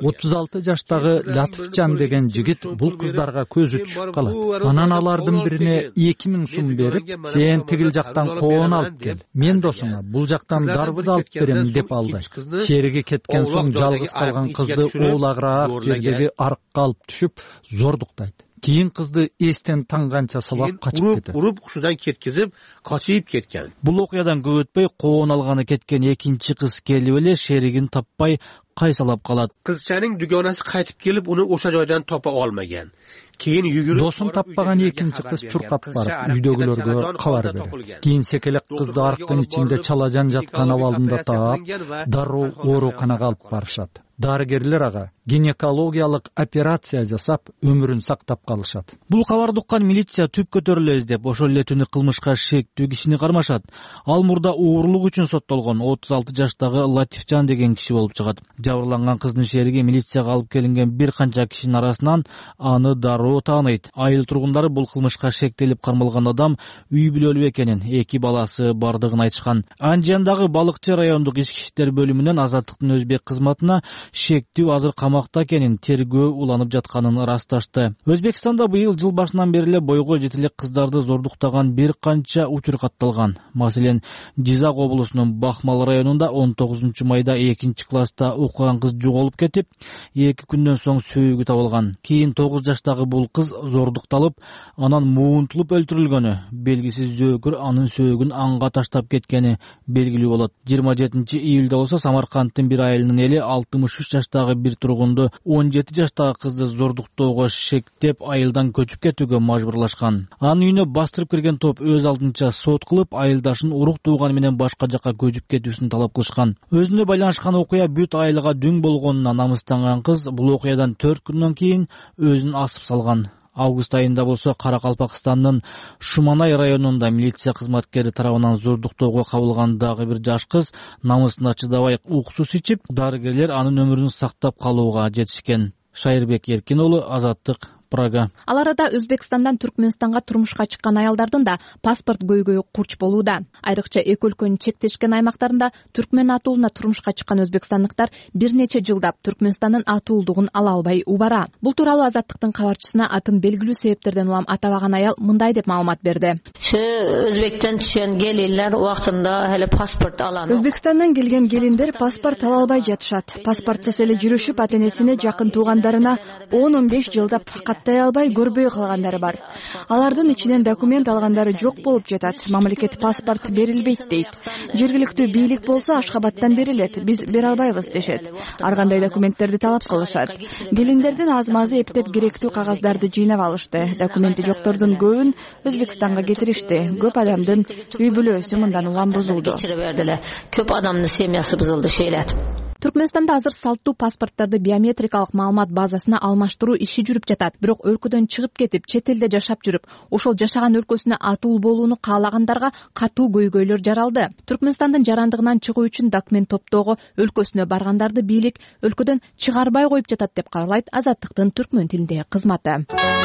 36 жаштагы Латифжан деген жигит бул кыздарга көзү түшүп калат. Анан алардын бирине 2000 сум берип, сен тигил жактан коон алып кел. Мен досуңа бул жактан дарбыз алып берем деп алды. Шериге кеткен соң жалгыз калган кызды уулагыраак жердеги арыкка алып түшүп зордуктайт. Кийин кызды эстен таңганча сабап качып кетет. Уруп кушудан кеткизип, качып кеткен. Бул окуядан көп өтпөй коон алганы кеткен экинчи кыз келип эле шеригин таппай кайсалап калат. Кызчанын дугонасы кайтып келип, уну ошо жойдон топа алмаган. Кийин жүгүрүп досун таппаган экинчи кыз чуркап барып үйдөгүлөргө кабар берет. Кийин секелек кызды арыктын ичинде чалажан жаткан абалында таап, дароо ооруканага алып барышат. Дарыгерлер ага гинекологиялык операция жасап, өмүрүн сактап калышат. Бул кабарды уккан милиция түп көтөрүлө издеп, ошол эле түнү кылмышка шектүү кишини кармашат. Ал мурда уурулук үчүн соттолгон 36 жаштагы Латифжан деген киши болуп чыгат. Жабырланган кыздын шериги милицияга алып келинген бир канча кишинин арасынан аны дароо тааныйт. Айыл тургундары бул кылмышка шектелип кармалган адам үй бүлөлүү экенин, эки баласы бардыгын айтышкан. Анжиандагы Балыкчы райондук ички иштер бөлүмүнөн Азаттыктын өзбек кызматына шектүү азыр камакта экенин, тергөө уланып жатканын ырасташты. Өзбекстанда быйыл жыл башынан бери эле бойго жетелек кыздарды зордуктаган бир канча учур катталган. Маселен, Жизак облусунун Бахмал районунда 19 майда 2-класста окуган кыз жоголуп кетип, 2 күндөн соң сөөгү табылган. Кийин 9 жаштагы бул кыз зордукталып, анан муунтулуп өлтүрүлгөнү, белгисиз зөөкүр анын сөөгүн анга таштап кеткени белгилүү болот. 27 июлда болсо Самаркандтын бир айылынын эли 63 жаштагы бир тургунун орунду 17 жаштагы кызды зордуктоого шектеп айылдан көчүп кетүүгө мажбурлашкан. Анын үйүнө бастырып кирген топ өз алдынча сот кылып, айылдашын урук тууганы менен башка жакка көчүп кетүүсүн талап кылышкан. Өзүнө байланышкан окуя бүт айылга дүң болгонуна намыстанган кыз бул окуядан 4 күндөн кийин өзүн асып салган. Август айында болсо Каракалпакстандын Шуманай районунда милиция кызматкери тарабынан зордуктоого кабылган дагы бир жаш кыз намысына чыдабай уксус ичип, дарыгерлер анын өмүрүн сактап калууга жетишкен. Шайырбек Эркин уулу, Азаттык, Прага. Ал арада Өзбекстандан Түркмөнстанга турмушка чыккан аялдардын да паспорт көйгөйү курч болууда. Айрыкча эки өлкөнүн чектешкен аймактарында түркмөн атуулуна турмушка чыккан өзбекстандыктар бир нече жылдап Түркмөнстандын атуулдугун ала албай убара. Бул тууралуу Азаттыктын кабарчысына атын белгилүү себептерден улам атабаган аял мындай деп маалымат берди. Өзбектен түшкөн келиндер убактында эле паспорт алат. Өзбекстандан келген келиндер паспорт ала албай жатышат. Паспортсуз эле жүрүшүп, ата-энесине жакын туугандарына 10-15 жылдап каттай албай көрбөй калгандары бар. Алардын ичинен документ алгандары жок болуп жатат. Мамлекет паспорт берилбейт дейт. Жергиликтүү бийлик болсо Ашхабадтан берилет, биз бере албайбыз дешет. Ар кандай документтерди талап кылышат. Келиндердин азмазы эптеп керектүү кагаздарды жыйнап алышты. Документи жоктордун көбүн Өзбекстанга кетиришти. Көп адамдын үй бүлөсү мындан улам бузулду. Көп адамдын семьясы бузулду шейлет. Түркмөнстанда азыр салттуу паспорттарды биометрикалык маалымат базасына алмаштыруу иши жүрүп жатат. Бирок өлкөдөн чыгып кетип, чет элде жашап жүрүп, ошол жашаган өлкөсүнө атуу болууну каалагандарга катуу көйгөйлөр жаралды. Түркмөнстандын жарандыгынан чыгуу үчүн документ топтоого өлкөсүнө баргандарды бийлик өлкөдөн чыгарбай коюп жатат деп кабарлайт Азаттыктын түркмөн тилиндеги кызматы.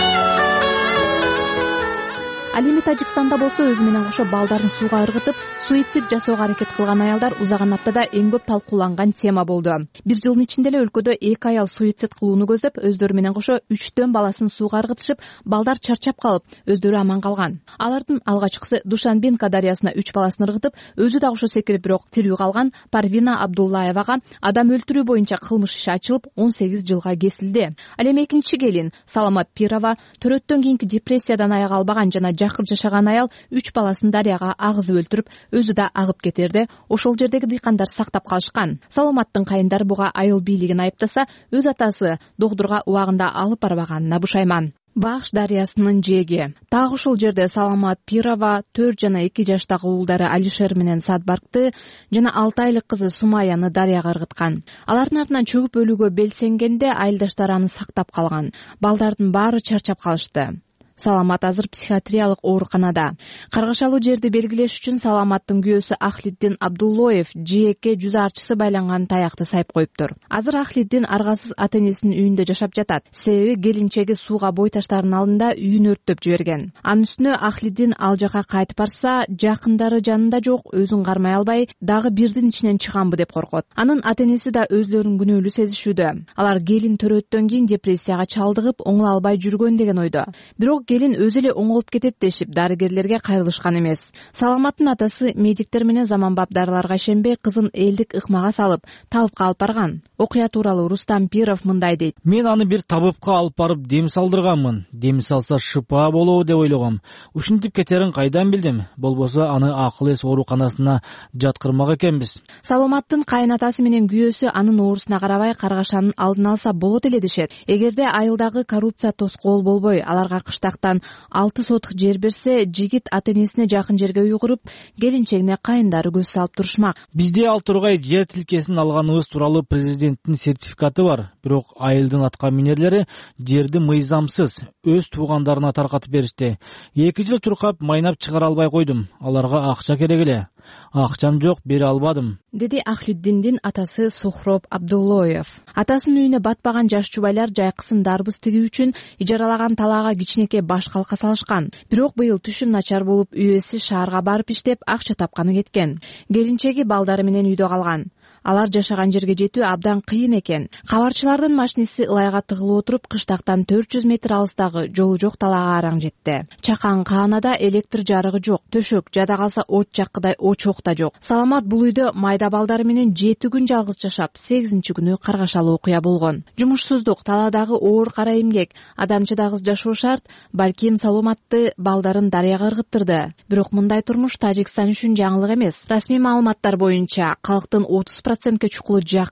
Ал эми Тажикстанда болсо өзү менен кошо балдарын сууга ыргытып, суицид жасоого аракет кылган аялдар узаган аптада эң көп талкууланган тема болду. Бир жылдын ичинде эле өлкөдө 2 аял суицид кылууну көздөп, өздөрү менен кошо 3төн баласын сууга ыргытышып, балдар чарчап калып, өздөрү аман калган. Алардын алгачкысы Душанбенка дарыясына 3 баласын ыргытып, өзү да ошо секирип бирок тирүү калган Парвина Абдуллаевага адам өлтүрүү боюнча кылмыш иши ачылып, 18 жылга кесилди. Ал эми экинчи келин Саламат Пирова төрөттөн кийинки депрессиядан аяга албаган жана жакыр жашаган аял 3 баласын дарыяга агызып өлтүрүп, өзү да агып кетерде, ошол жердеги дыйкандар сактап калышкан. Саламаттын кайындары буга айыл бийлигин айыптаса, өз атасы доктурга убагында алып барбаганына бушайман. Бахш дарыясынын жээги. Так ушул жерде Саламат Пирова 4 жана 2 жаштагы уулдары Алишер менен Садбаркты жана 6 айлык кызы Сумаяны дарыяга ыргыткан. Алардын артынан чөгүп өлүүгө белсенгенде айылдаштары аны сактап калган. Балдардын баары чарчап калышты. Саламат азыр психиатриялык ооруканада. Каргашалуу жерди белгилеш үчүн Саламаттын күйөөсү Ахлиддин Абдуллоев жээкке жүз арчысы байланган таякты сайып коюптур. Азыр Ахлиддин аргасыз ата-энесинин үйүндө жашап жатат. Себеби келинчеги сууга бой таштардын алдында үйүн өрттөп жиберген. Анын үстүнө Ахлиддин ал жака кайтып барса, жакындары жанында жок, өзүн кармай албай, дагы бирдин ичинен чыганбы деп коркот. Анын ата-энеси да өзлөрүн күнөөлүү сезишүүдө. Алар келин төрөттөн кийин депрессияга чалдыгып, оңоло албай жүргөн деген ойдо. Бирок келин өзү эле оңолуп кетет дешип, дарыгерлерге кайрылышкан эмес. Саламаттын атасы медиктер менен заманбап дарыларга ишенбей, кызын элдик ыкмага салып, табыпка алып барган. Окуя тууралуу Рустам Пиров мындай дейт. Мен аны бир табыпка алып барып дем салдырганмын. Дем салса шыпа болобу деп ойлогом. Ушинтип кетерин кайдан билдим? Болбосо аны акыл эс ооруканасына жаткырмак экенбиз. Саламаттын кайнатасы менен күйөөсү анын оорусуна карабай каргашанын алдын алса болот эле дешет. Эгерде айылдагы коррупция тоскоол болбой, аларга кыштактан 6 сотук жер берсе, жигит ата-энесине жакын жерге үй куруп, келинчегине кайындары көз салып турушмак. Бизде ал тургай жер тилкесин алганыбыз тууралуу президенттин сертификаты бар. Бирок айылдын атка минерлери жерди мыйзамсыз өз туугандарына таркатып беришти. 2 жыл чуркап майнап чыгара албай койдум. Аларга акча керек эле. Акчам жок, бере албадым, деди Ахлиддиндин атасы Сухроб Абдуллоев. Атасынын үйүнө батпаган жаш жубайлар жайкысын дарбыз тигүү үчүн ижаралаган талаага кичинекей баш калка салышкан. Бирок быйыл түшүм начар болуп, үйөсү шаарга барып иштеп акча тапканы кеткен. Келинчеги балдары менен үйдө калган. Алар жашаган жерге жетүү абдан кыйын экен. Кабарчылардын машинеси ылайга тыгылып отуруп, кыштактан 400 метр алыстагы жолу жок талаага араң жетти. Чакан каанада электр жарыгы жок, төшөк жада калса от жаккыдай очок да жок. Саламат бул үйдө майда балдары менен 7 күн жалгыз жашап, 8-чи күнү каргашалуу окуя болгон. Жумушсуздук, талаадагы оор кара эмгек, адамчыдагы жашоо шарт балким Саламатты балдарын дарыяга ыргыттырды. Бирок мындай турмуш Тажикстан үчүн жаңылык эмес. Расмий маалыматтар боюнча калктын 30%ке чукулу жакыр.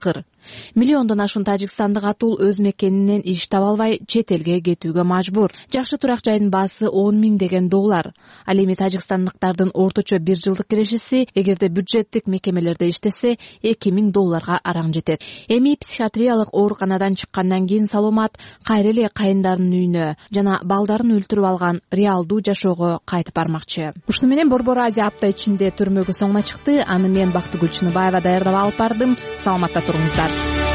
Миллиондон ашуун тажикстандык атул өз мекенинен иш таба албай чет элге кетүүгө мажбур. Жакшы турак жайдын баасы $10,000 деген. Ал эми тажикстандыктардын орточо бир жылдык кирешеси эгерде бюджеттик мекемелерде иштесе $2,000 араң жетет. Эми психиатриялык ооруканадан чыккандан кийин Саломат кайра эле кайындарынын үйүнө жана балдарын өлтүрүп алган реалдуу жашоого кайтып бармакчы. Ушуну менен Борбор Азия апта ичинде түрмөгө соңуна чыкты. Аны мен Бактыгүл Чыныбаева даярдап алып бардым. Саламатта туруңуздар.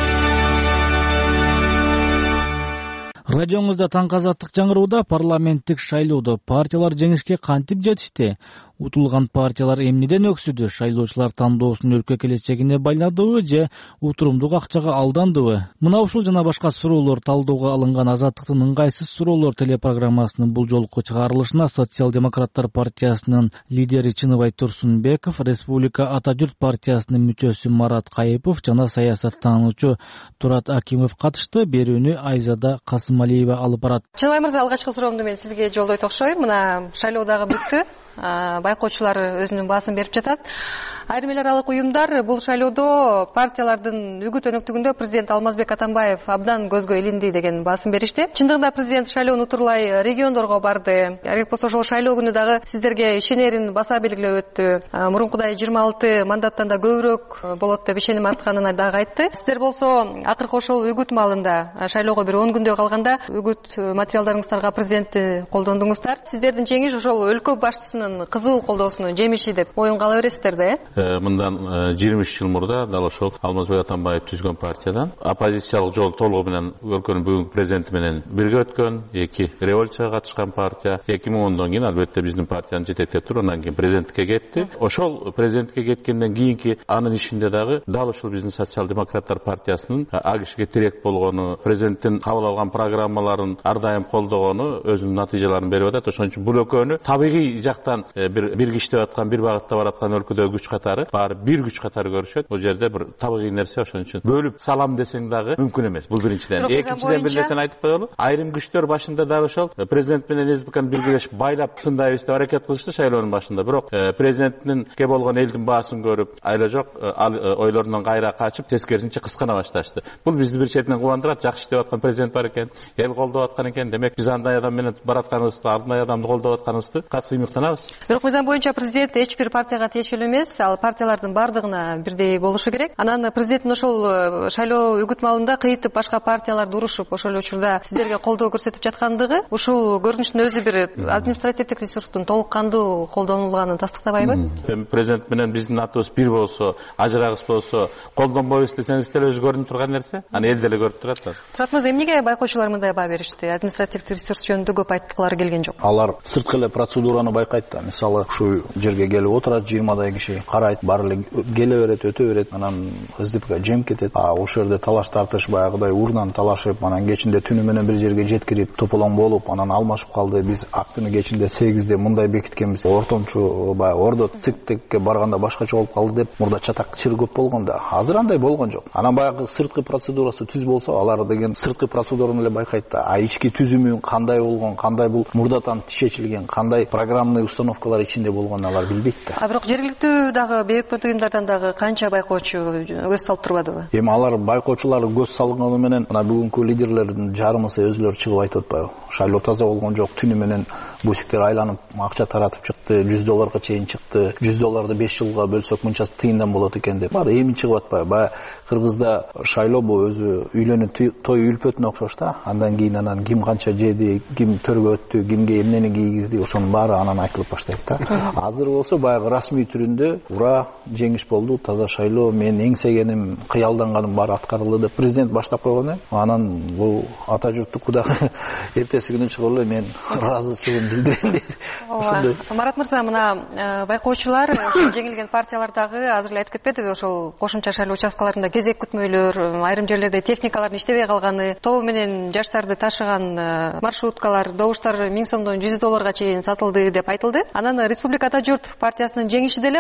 Радиоңузда Таңкы Азаттык жаңырууда парламенттик шайлоодо партиялар жеңишке кантип жетишти? Утулган партиялар эмнеден өксүдү? Шайлоочулар тандоосунун өлкө келечегине байландыбы же утурумдук акчага алдандыбы? Мына ушул жана башка суроолор талоого алынган Азаттыктын ыңгайсыз суроолор телепрограммасынын бул жолку чыгарылышына Социал-демократтар партиясынын лидери Чыныбай Турсунбеков, Республика Ата журт партиясынын мүчөсү Марат Кайыпов жана саясаттануучу Турат Акимов катышты. Берүүнү Айзада Касымалиева алып барат. Чыныбай мырза, алгачкы суроомду мен сизге жолдойт окшойм. Мына шайлоо дагы бүттү. Байкоочулар өзүнүн баасын берип жатат. Айрым эл аралык уюмдар бул шайлоодо партиялардын үгүт өнөктүгүндө президент Алмазбек Атамбаев абдан көзгө илинди деген баасын беришти. Чындыгында президент шайлоону утурлай региондорго барды. Керек болсо ошол шайлоо күнү дагы сиздерге ишенерин баса белгилеп өттү. Мурункудай 26 мандаттан да көбүрөөк болот деп ишеним артканын дагы айтты. Сиздер болсо акыркы ошол үгүт маалында шайлоого бир 10 күндөй калганда үгүт материалдарыңыздарга президентти колдондуңуздар. Сиздердин жеңиш ошол өлкө башчысынын кызуу колдоосунун жемиши деп оюнга ала бересиздер да, Мындан 23 жыл мурда дал ошол Алмазбек Атамбаев түзгөн партиядан оппозициялык жол толугу менен өлкөнүн бүгүнкү президенти менен бирге өткөн, 2 революцияга катышкан партия. 2010дон кийин албетте биздин партияны жетектеп туруп андан кийин президенттикке кетти. Ошол президенттикке кеткенден кийинки анын ишинде дагы дал ошол биздин Социал-демократтар партиясынын АГШге тирек болгону, президенттин кабыл алган программаларын ар дайым колдогону өзүнүн натыйжаларын берип атат. Ошон үчүн бул экөөнү табигый жактан бир киштеп аткан, бир багытта бараткан өлкөдөгү күч катары баары бир күч катары көрүшөт. Бул жерде бир табигый нерсе, ошон үчүн бөлүп салам десең дагы мүмкүн эмес. Бул биринчиден. Экинчиден бир нерсени айтып коелу. Айрым күчтөр башында дагы ошол президент менен СБКны биргелешип байлап сындайбыз деп аракет кылышты шайлоонун башында. Бирок президенттинке болгон элдин баасын көрүп, айла жок ойлорунан кайра качып, тескерисинче кыскана башташты. Бул бизди бир четинен кубандырат. Жакшы иштеп аткан президент бар экен, эл колдоп аткан экен. Демек биз андай адам менен баратканыбызды, андай адамды колдоп атканыбызды катуу ыймыктанабыз. Бирок мыйзам боюнча президент эч бир партияга тиешелүү эмес. Ал партиялардын бардыгына бирдей болушу керек. Анан президенттин ошол шайлоо үгүт маалында кыйытып башка партияларды урушуп, ошол учурда сиздерге колдоо көрсөтүп жаткандыгы ушул көрүнүштүн өзү бир административдик ресурстун толук кандуу колдонулганын тастыктабайбы? Президент менен биздин атыбыз бир болсо, ажырагыс болсо, колдонбойбуз десеңиз деле өзү көрүнүп турган нерсе. Аны эл деле көрүп турат. Турат мырза, эмнеге байкоочулар мындай баа беришти? Административдик ресурс жөнүндө көп айткылары келген жок. Алар сырткы эле процедураны байкайт да. Мисалы, ушул жерге келип отурат 20дай киши, карайт, баары эле келе берет, өтө берет, анан СДПК жем кетет. Ошол жерде талаш тартыш, баягыдай урнан талашып, анан кечинде түнү менен бир жерге жеткирип, тополоң болуп, анан алмашып калды. Биз актыны кечинде 8де мындай бекиткенбиз. Ортомчу баягы ордо циктикке барганда башкача болуп калды деп мурда чатак чыр көп болгон да. Азыр андай болгон жок. Анан баягы сырткы процедурасы түз болсо, алар деген сырткы процедураны эле байкайт да. Ички түзүмү кандай болгон, кандай бул мурдатан чечилген, кандай программный установкалар ичинде болгонун алар билбейт да. Бирок жергиликтүү дагы бейөкмөт уюмдардан дагы канча байкоочу көз салып турбадыбы? Эми алар байкоочулар көз салганы менен мына бүгүнкү лидерлердин жарымысы өзүлөрү чыгып айтып атпайбы? Шайлоо таза болгон жок. Түнү менен бусиктер айланып акча таратып чыкты, $100 чейин чыкты. $100 5 жылга бөлсөк мынча тыйындан болот экен деп. Баары эми чыгып атпайбы? Баягы Кыргызда шайлоо бул өзү үйлөнүү той үлпөтүнө окшош да. Андан кийин ким канча жеди, ким төргө өттү, кимге эмнени кийгизди, ошонун баары анан айтылып баштайт да. Азыр болсо баягы расмий түрүндө ура жеңиш болду, таза шайлоо, мен эңсегеним, кыялданганым баары аткарылды деп президент баштап койгон. Анан бул ата журттуку дагы эртеси күнү чыгып эле мен ыраазычылыгымды билдирем дейт. Ошондой. Марат мырза, мына байкоочулар жеңилген партиялардагы азыр эле айтып кетпедиби, ошол кошумча шайлоо участкаларында кезек күтмөйлөр, айрым жерлерде техникалардын иштебей калганы, тобу менен жаштарды ташыган маршруткалар, добуштар 1000 сомдон $100 чейин сатылды деп айтылды. Анан Республика Ата журт партиясынын жеңиши деле ошол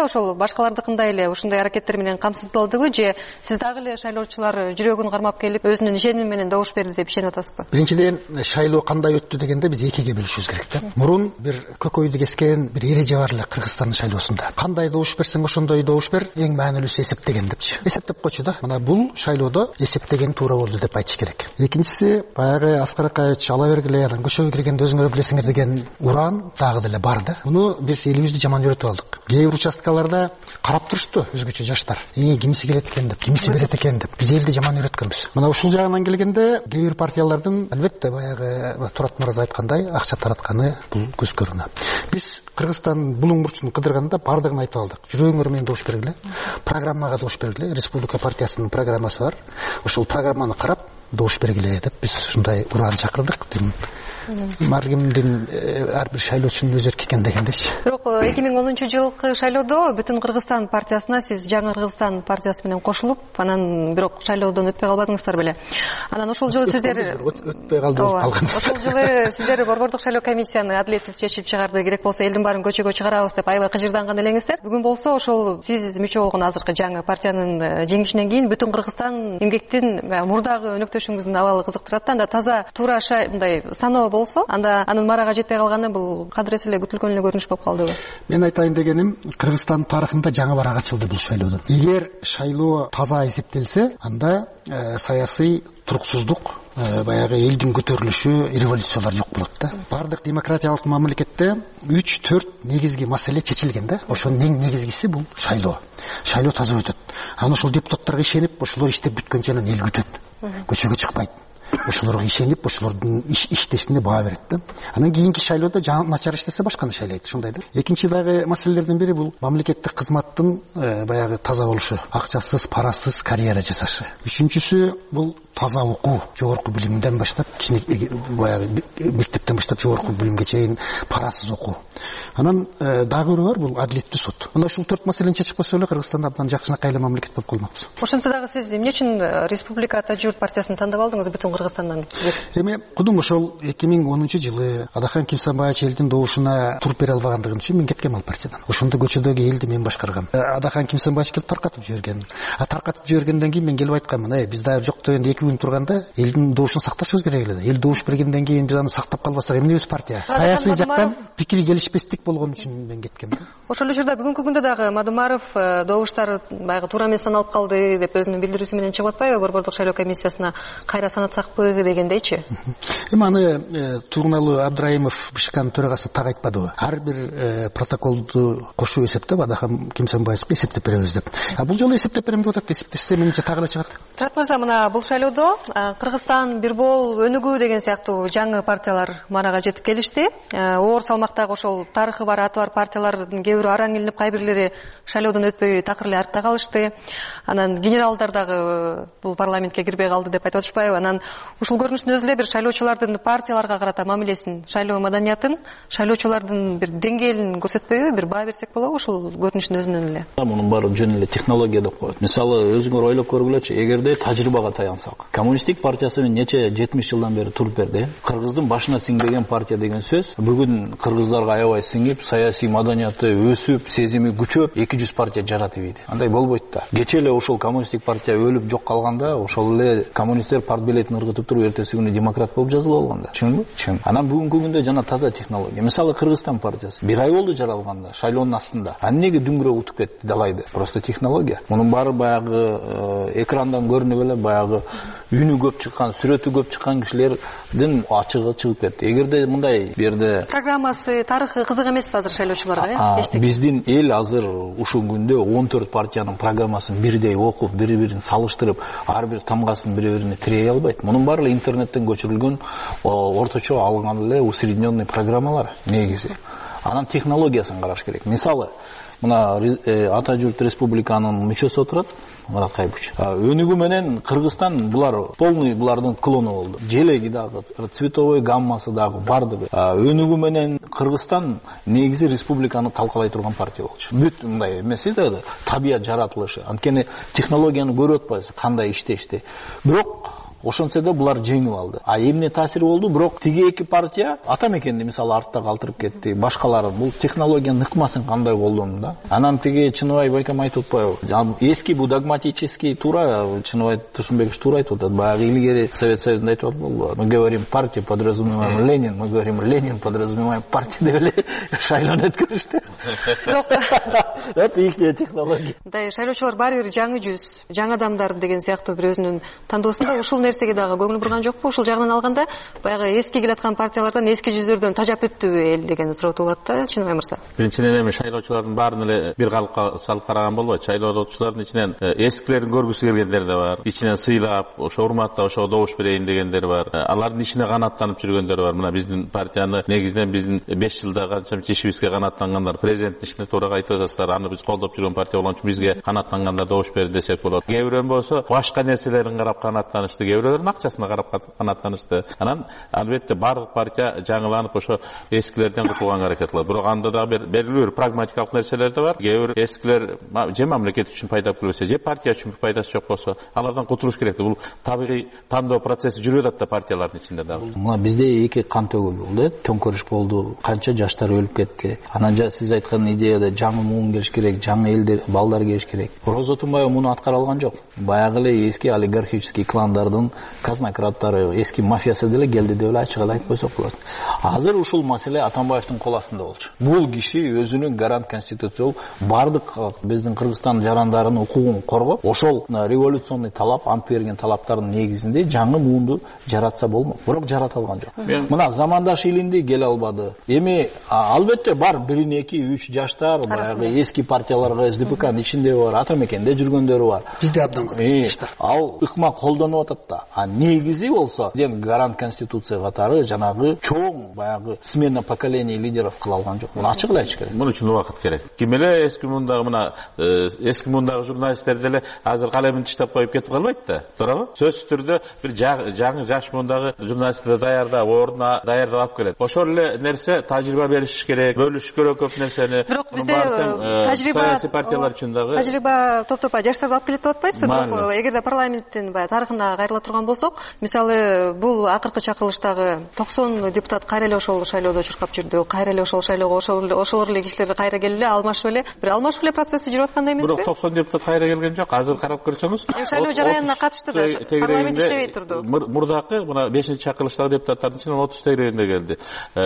башкалардыкындай эле ушундай аракеттер менен камсыздалдыбы, же сиз дагы эле шайлоочулар жүрөгүн кармап келип өзүнүн ишеними менен добуш берди деп ишенип атасызбы? Биринчиден, шайлоо кандай өттү дегенде биз экиге бөлүшүбүз керек да. Мурун бир көкөйдү кескен бир эреже бар эле Кыргызстандын шайлоосунда. Кандай добуш берсең ошондой добуш бер, эң маанилүүсү эсептеген депчи. Эсептеп койчу да. Мына бул шайлоодо эсептеген туура болду деп айтыш керек. Экинчиси, баягы Аскар Акаевич ала бергиле, анан көчөгө киргенде өзүңөр билесиңер деген уран дагы деле бар да. Муну биз элибизди жаман үйрөтүп алдык. Кээ бир участкаларда карап турушту өзгөчө жаштар. Кимиси келет экен деп, кимиси берет экен деп. Биз элди жаман үйрөткөнбүз. Мына ушул жагынан келгенде, кээ бир партиялардын албетте баягы Турат мырза айткандай акча таратканы бул көз көрүнөт. Биз Кыргызстан булуң бурчун кыдырганда бардыгын айтып алдык. Жүрөгүңөр менен добуш бергиле, программага добуш бергиле, Республика партиясынын программасы бар. Ошол программаны карап добуш бергиле деп биз ушундай уран чакырдык. Маргимдин ар бир шайлоочунун өз эркикен дегендечи. Бирок 2010-жылкы шайлоодо Бүтүн Кыргызстан партиясына сиз Жаңы Кыргызстан партиясы менен кошулуп, анан бирок шайлоодон өтпөй калбадыңыздар беле. Анан ошол жылы сиздер өтпөй калганбыз. Ошол жылы сиздер Борбордук шайлоо комиссияны адилетсиз чечип чыгарды, керек болсо элдин баарын көчөгө чыгарабыз деп аябай кыжырданган элеңиздер. Бүгүн болсо ошол сиз мүчө болгон азыркы Жаңы партиянын жеңишинен кийин Бүтүн Кыргызстан эмгектин мурдагы өнөктөшүңүздүн абалы кызыктырат да. Анда таза туура мындай саноо болсо, анда анын марага жетпей калганы бул кадырес эле күтүлгөн эле көрүнүш болуп калдыбы? Мен айтайын дегеним, Кыргызстан тарыхында жаңы барак ачылды бул шайлоодон. Эгер шайлоо таза эсептелсе, анда саясий туруксуздук, баягы элдин көтөрүлүшү, революциялар жок болот да. Бардык демократиялык мамлекетте 3-4 негизги маселе чечилген да. Ошонун эң негизгиси бул шайлоо. Шайлоо таза өтөт. Анан ошол депутаттарга ишенип, ошолор иштеп бүткөнчө анан эл күтөт. Көчөгө чыкпайт. Ошолорго ишенип, ошолордун иштешине баа берет да. Анан кийинки шайлоодо начар иштесе башканы шайлайт, ушундай да. Экинчи дагы маселелердин бири бул мамлекеттик кызматтын баягы таза болушу, акчасыз, парасыз карьера жасашы. Үчүнчүсү бул таза окуу, жогорку билимден баштап, баягы мектептен баштап жогорку билимге чейин парасыз окуу. Анан дагы бирөө бар, бул адилеттүү сот. Мына ушул 4 маселени чечип койсо эле Кыргызстанда абдан жакшынакай эле мамлекет болуп калмакпыз. Ошентсе дагы сиз эмне үчүн Республика Ата Журт партиясын тандап алдыңыз Бүтүн Кыргызстандан? Эми кудум ошол 2010-жылы Адакан Кимсанбаевич элдин добушуна туруп бере албагандыгым үчүн мен кеткем ал партиядан. Ошондо көчөдөгү элди мен башкаргам. Адакан Кимсанбаевич келип таркатып жиберген. Таркатып жибергенден кийин мен келип айткам, биз дагы жок дегенде 2 күн турганда элдин добушун сакташыбыз керек эле. Эл добуш бергенден кийин биз аны сактап калбасак эмнебиз партия? Саясий жактан пикир келишпестик болгон үчүн мен кеткем. Ошол учурда бүгүнкү күндө дагы Мадумаров добуштар баягы туура эмес саналып калды деп өзүнүн билдирүүсү менен чыгып атпайбы Борбордук шайлоо комиссиясына кайра санатсакпы дегендейчи? Эми аны Тугуналуу Абдраимов БШКнын төрагасы так айтпадыбы? Ар бир протоколду кошуп эсептеп, Адакан Кимсанбаевге эсептеп беребиз деп. Бул жолу эсептеп берем деп атат. Эсептесе менимче так эле чыгат. Турат мырза, мына бул шайлоодо Кыргызстан, Бирбол, Өнүгүү деген сыяктуу жаңы партиялар марага жетип келишти. Оор салмактагы ошол тарыхы бар, аты бар партиялардын кээ бири араң илинип, кай бирлери шайлоодон өтпөй такыр эле артта калышты. Анан генералдар дагы бул парламентке кирбей калды деп айтып атышпайбы? Анан ушул көрүнүштүн өзү эле бир шайлоочулардын партияларга карата мамилесин, шайлоо маданиятын, шайлоочулардын бир деңгээлин көрсөтпөйбү? Бир баа берсек болобу ушул көрүнүштүн өзүнөн эле? Мунун баары жөн эле технология деп коет. Мисалы, өзүңөр ойлоп көргүлөчү, эгерде тажрыйбага таянсак. Коммунисттик партиясы нече 70 жылдан бери туруп берди. Кыргыздын башына сиңбеген партия деген сөз бүгүн кыргыздарга аябай сиңип, саясий маданияты өсүп, сезими күчөп, 200 партия жаратып ийди. Андай болбойт да. Кече эле ошол коммунисттик партия өлүп жок калганда, ошол эле коммунисттер партбилетин ыргытып туруп, эртеси күнү демократ болуп жазылып алганда. Чынбы? Чын. Анан бүгүнкү күндө жана таза технология. Мисалы, Кыргызстан партиясы 1 ай болду жаралганда, шайлоонун астында. Аны неге дүңгүрөп утуп кетти далайды? Просто технология. Мунун баары баягы экрандан көрүнүп эле, баягы үнү көп чыккан, сүрөтү көп чыккан кишилердин ачыгы чыгып кетти. Эгерде мындай берде программасы, тарыхы кызык эмеспи азыр шайлоочуларга? Биздин эл азыр ушул күндө 14 партиянын программасын бирдей окуп, бири-бирин салыштырып, ар бир тамгасын бири-бирине тирей албайт. Мунун баары интернеттен көчүрүлгөн орточо алган эле усредненный программалар негизи. Анан технологиясын караш керек. Мисалы, мына Ата Журт Республиканын мүчөсү отурат, Мурат Кайбыч. Өнүгүү менен Кыргызстан булар полный булардын клону болду. Желеги дагы, цветовой гаммасы дагы бардыгы. Өнүгүү менен Кыргызстан негизи республиканы талкалай турган партия болчу. Бүт мындай эмес да, табият жаратылышы. Анткени технологияны көрүп атпайбыз, кандай иштешти. Бирок ошентсе да булар жеңип алды. Эмне таасири болду? Бирок тиги эки партия ата мекенди мисалы артта калтырып кетти. Башкалары бул технологиянын ыкмасын кандай колдонду да. Анан тиги Чыныбай байкам айтып атпайбы? Эски бу догматический туура Чыныбай Турсунбекович туура айтып атат. Баягы илгери Совет Союзунда айтып атпалбы? Мы говорим партия, подразумеваем Ленин, мы говорим Ленин, подразумеваем партия деп эле шайлоону өткөрүштү. Это их технология. Да, шайлоочулар баары бир жаңы жүз, жаңы адамдар деген сыяктуу бир өзүнүн тандоосунда ушул нерсеге дагы көңүл бурган жокпу? Ушул жагынан алганда баягы эски келаткан партиялардан, эски жүздөрдөн тажап өттүбү эл деген суроо туулат да, Чыныбай мырза. Биринчиден эми шайлоочулардын баарын эле бир калыпка салып караган болбойт. Шайлоочулардын ичинен эскилерин көргүсү келгендер да бар. Ичинен сыйлап, ошо урматтап, ошого добуш берейин дегендер бар. Алардын ишине канааттанып жүргөндөр бар. Мына биздин партияны негизинен биздин 5 жылда канча ишибизге канааттангандар, президенттин ишине туура айтып атасыздар. Аны биз колдоп жүргөн партия болгон үчүн бизге канааттангандар добуш берди десек болот. Кээ бирөө болсо башка нерселерин карап канааттанышты, кээ бирөөлөрдүн акчасына карап канааттанышты. Анан албетте бардык партия жаңыланып ошо эскилерден кутулганга аракет кылат. Бирок анда дагы белгилүү бир прагматикалык нерселер да бар. Кээ бир эскилер же мамлекет үчүн пайда келбесе, же партия үчүн пайдасы жок болсо, алардан кутулуш керек. Бул табигый тандоо процесси жүрүп атат да партиялардын ичинде дагы. Мына бизде эки кан төгүлүү болду, төңкөрүш болду, канча жаштар өлүп кетти. Анан сиз айткан идеяда жаңы муун келиш керек, жаңы элдер, балдар келиш керек. Роза Тумбаева муну аткара алган жок. Баягы эле эски олигархический кландардын казнократтары, эски мафиясы деле келди деп эле ачык эле айтып койсок болот. Азыр ушул маселе Атамбаевдин кол астында болчу. Бул киши өзүнүн гарант конституциялык бардык биздин Кыргызстан жарандарынын укугун коргоп, ошол революционный талап, ант берген талаптардын негизинде жаңы муунду жаратса болмок. Бирок жарата алган жок. Мына замандаш илинде келе албады. Эми албетте бар 1-2-3 жаштар, баягы эски партияларга СДПКнын ичинде бар, ата мекенде жүргөндөр бар. Бизде абдан көп жаштар. Ал ыкма колдонуп атат да. Негизи болсо, ден гарант конституция катары жанагы чоң баягы смена поколений лидеров кыла алган жок. Муну ачык эле айтыш керек. Муну үчүн убакыт керек. Ким эле эски мундагы мына эски мундагы журналисттер деле азыр калемин таштап коюп кетип калбайт да. Туурабы? Сөзсүз түрдө бир жаңы жаш мундагы журналисттерди даярдап, ордуна даярдап алып келет. Ошол эле нерсе тажрыйба бериш керек, бөлүшүш керек көп нерсени. Бирок бизде саясий партиялар үчүн дагы тажрыйба топ-топ жаштарды алып келет деп атпайсызбы? Бирок эгерде парламенттин тарыхына кайрыла турган болсок, мисалы бул акыркы чакырылыштагы 90 депутат кайра эле ошол шайлоодо чуркап жүрдү. Кайра эле ошол шайлоого ошолор эле кишилерди кайра келип эле алмашып эле процесси жүрүп аткандай эмеспи? Бирок 90 депутат кайра келген жок. Азыр карап көрсөңүз, шайлоо жараянына катышты да, парламент иштебей турду. Мурдакы мына 5-чакырылыштагы депутаттардын ичинен 30 тегерегинде келди.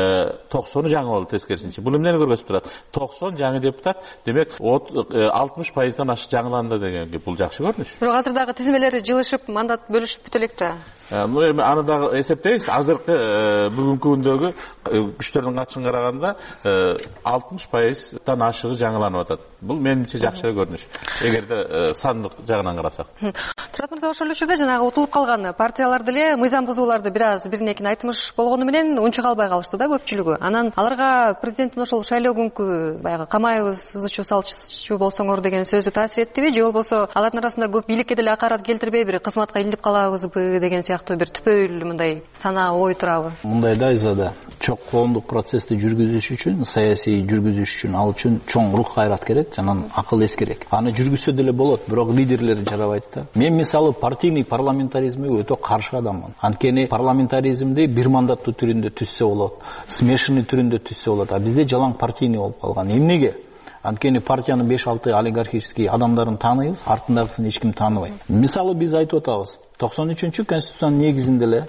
90-ы жаңы болду тескерисинче. Бул эмнени көрсөтүп турат? 90 жаңы депутат, демек 60%-дан ашык жаңыланды деген. Бул жакшы көрүнүш. Бирок азыр дагы тизмелери жылышып, мандат бөлүшүп бүтө элек да. Аны дагы эсептейбиз. Азыркы бүгүнкү күндөгү күчтөрдүн катышына караганда 60%-дан ашыгы жаңыланып атат. Бул менимче жакшы көрүнүш. Эгерде сандык жагынан карасак. Турат мырза, ошол эле учурда жанагы утулуп калган партиялар деле мыйзам бузууларды бир аз биринекин айтмыш болгону менен унчук албай калышты да көпчүлүгү. Анан аларга президенттин ошол шайлоо күнкү баягы камайбыз, ызычуу салчу болсоңор деген сөзү таасир эттиби, же болбосо алардын арасында көп бийликке деле акарат келтирбей бир кызматка илинип калабызбы деген сыяктуу бир түпөйүл мындай санаа ой турабы? Мындай да изада чок коомдук процессти жүргүзүш үчүн, саясий жүргүзүш үчүн ал үчүн чоң рух кайрат керек, жанан акыл эс керек. Аны жүргүзсө деле болот, бирок лидерлер жарабайт да. Мен мисалы партийный парламентаризмге өтө каршы адаммын. Анткени парламентаризмди бир мандаттуу түрүндө түзсө болот, смешанный түрүндө түзсө болот. А бизде жалаң партийный болуп калган. Эмнеге? Анткени партиянын 5-6 олигархический адамдарын тааныйбыз, артындагысын эч ким тааныбайт. Мисалы биз айтып атабыз, 93-чү конституциянын негизинде эле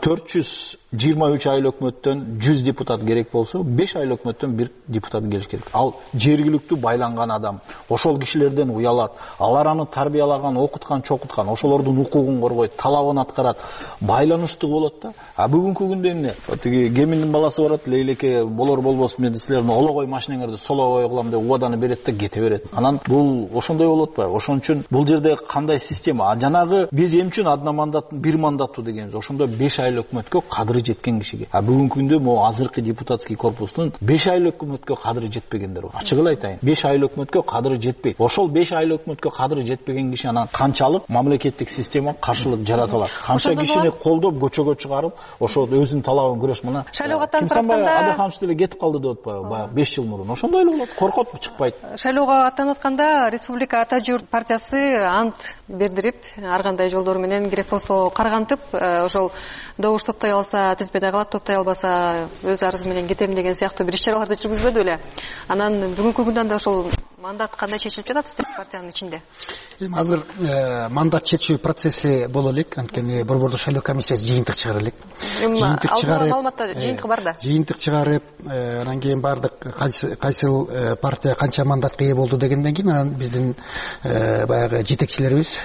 423 айыл өкмөттөн 100 депутат керек болсо, 5 айыл өкмөттөн 1 депутат келиш керек. Ал жергиликтүү байланган адам, ошол кишилерден уялат, алар аны тарбиялаган, окуткан, чокуткан, ошолордун укугун коргойт, талабын аткарат, байланыштуу болот да. А бүгүнкү күндө эмне? Тиги Геминдин баласы барат, Лейлеке болор болбос мен силердин ологой машинеңерди сологой кылам деп убаданы берет да кете берет. Анан бул ошондой болот атпайбы? Ошон үчүн бул жерде кандай система? Жанагы биз эмчүн одна мандаттын бир мандаттуу дегенбиз. Ошондо 5 айыл өкмөткө кадыры жеткен кишиге. А бүгүнкү күндө могу азыркы депутатский корпустун 5 айыл өкмөткө кадыры жетпегендер бар. Ачык эле айтайын. 5 айыл өкмөткө кадыры жетпейт. Ошол 5 айыл өкмөткө кадыры жетпеген киши анан канчалык мамлекеттик система каршылык жарата алат? Канча кишини колдоп көчөгө чыгарып, ошол өзүнүн талабын күрөш мына. Шайлоого аттанып баратканда Абаханович деле кетип калды деп атпайбы? Баягы 5 жыл мурун. Ошондой эле болот. Коркот чыкпайт. Шайлоого аттанып атканда Республика Ата Журт партиясы ант бердирип, ар кандай жолдор менен керек болсо каргантып, ошол добуш топтой алса тизмеде калат, топтой албаса өз арызы менен кетем деген сыяктуу бир иш-чараларды жүргүзбөдү беле. Анан бүгүнкү күндө да ошол мандат кандай чечилип жатат сиздер партиянын ичинде? Азыр мандат чечүү процесси боло элек, анткени борбордук шайлоо комиссиясы жыйынтык чыгара элек. Жыйынтык чыгарып, маалыматта жыйынтык бар да. Жыйынтык чыгарып, анан кийин бардык кайсыл партия канча мандатка ээ болду дегенден кийин анан биздин баягы жетекчилерибиз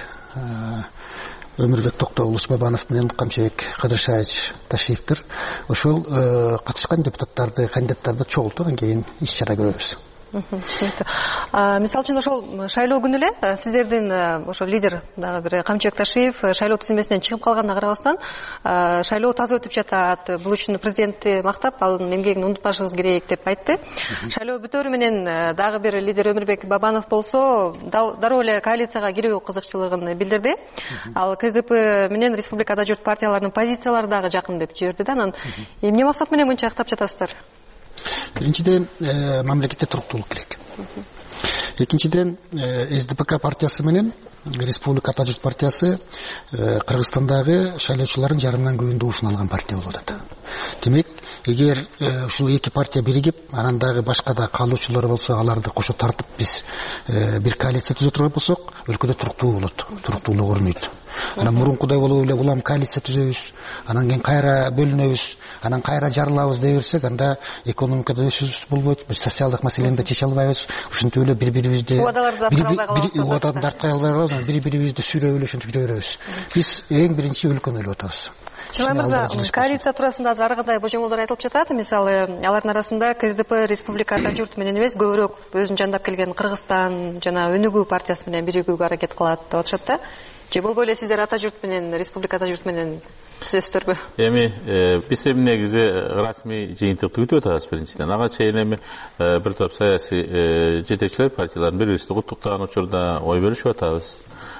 Өмүрбек Токтогулович Бабанов менен Камчыбек Кыдыршаевич Ташиевдер ошол катышкан депутаттарды, кандидаттарды чогултуп анан кийин иш-чара көрөбүз. Мисалы үчүн ошол шайлоо күнү эле сиздердин ошо лидер дагы бир Камчыбек Ташиев шайлоо тизмесинен чыгып калганына карабастан шайлоо таза өтүп жатат, бул үчүн президентти мактап, анын эмгегин унутпашыбыз керек деп айтты. Шайлоо бүтөөрү менен дагы бир лидер Өмүрбек Бабанов болсо дароо эле коалицияга кирүү кызыкчылыгын билдирди. Ал КЗП менен Республика Ата Журт партияларынын позициялары дагы жакын деп жиберди да. Анан эмне максат менен мынча ыктап жатасыздар? Биринчиден мамлекетте туруктуулук керек. Экинчиден СДПК партиясы менен Республика Ата Журт партиясы Кыргызстандагы шайлоочулардын жарымынан көбүн добушун алган партия болуп атат. Демек, эгер ушул эки партия биригип, анан дагы башка да каалоочулар болсо, аларды кошо тартып биз бир коалиция түзө турган болсок, өлкөдө туруктуу болот, туруктуулук орнойт. Анан мурункудай болуп эле улам коалиция түзөбүз, анан кийин кайра бөлүнөбүз, анан кайра жарылабыз дей берсек, анда экономикада өсүш болбойт, социалдык маселени да чече албайбыз. Ошентип эле бири-бирибизди убадаларды тарткай албай калабыз, бири-бирибизди сүйрөп эле ошентип жүрө беребиз. Биз эң биринчи өлкөнү ойлоп атабыз. Чынай мырза, коалиция туурасында ар кандай божомолдор айтылып жатат. Мисалы, алардын арасында КСДП Республика Ата Журт менен эмес, көбүрөөк өзүн жандап келген Кыргызстан жана Өнүгүү партиясы менен биригүүгө аракет кылат деп атышат да. Же болбой эле сиздер Ата Журт менен, Республика Ата Журт менен түзөсүздөрбү? Биз негизи расмий жыйынтыкты күтүп атабыз биринчиден. Ага чейин бир топ саясий жетекчилер партиялардын бири-бирибизди куттуктаган учурда ой бөлүшүп атабыз.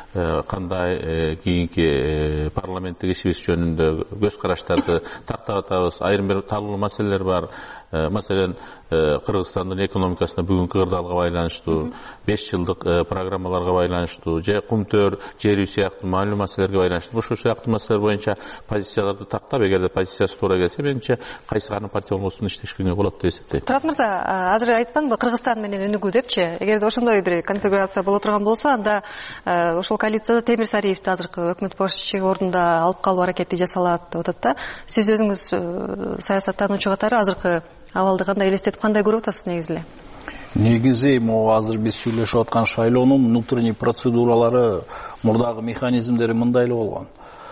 Кандай кийинки парламенттик ишибиз жөнүндө көз караштарды тактап атабыз. Айрым бир талкуу маселелер бар. Маселен, Кыргызстандын экономикасына бүгүнкү кырдаалга байланыштуу, 5 жылдык программаларга байланыштуу, же кумтөр, жер үй сыяктуу маанилүү маселелерге байланыштуу, ушул сыяктуу маселелер боюнча позицияларды тактап, эгерде позициясы туура келсе, менимче кайсы гана партия болбосун иштешкенге болот деп эсептейм. Турат мырза, азыр айтпадымбы Кыргызстан менен Өнүгүү депчи? Эгерде ошондой бир конфигурация боло турган болсо, анда ошол коалицияда Темир Сариевди азыркы өкмөт башчысы ордунда алып калуу аракети жасалат деп атат да. Сиз өзүңүз саясаттануучу катары азыркы абалды кандай элестетип, кандай көрүп атасыз негизи эле? Негизи могу азыр биз сүйлөшүп аткан шайлоонун внутренний процедуралары, мурдагы механизмдери мындай эле болгон.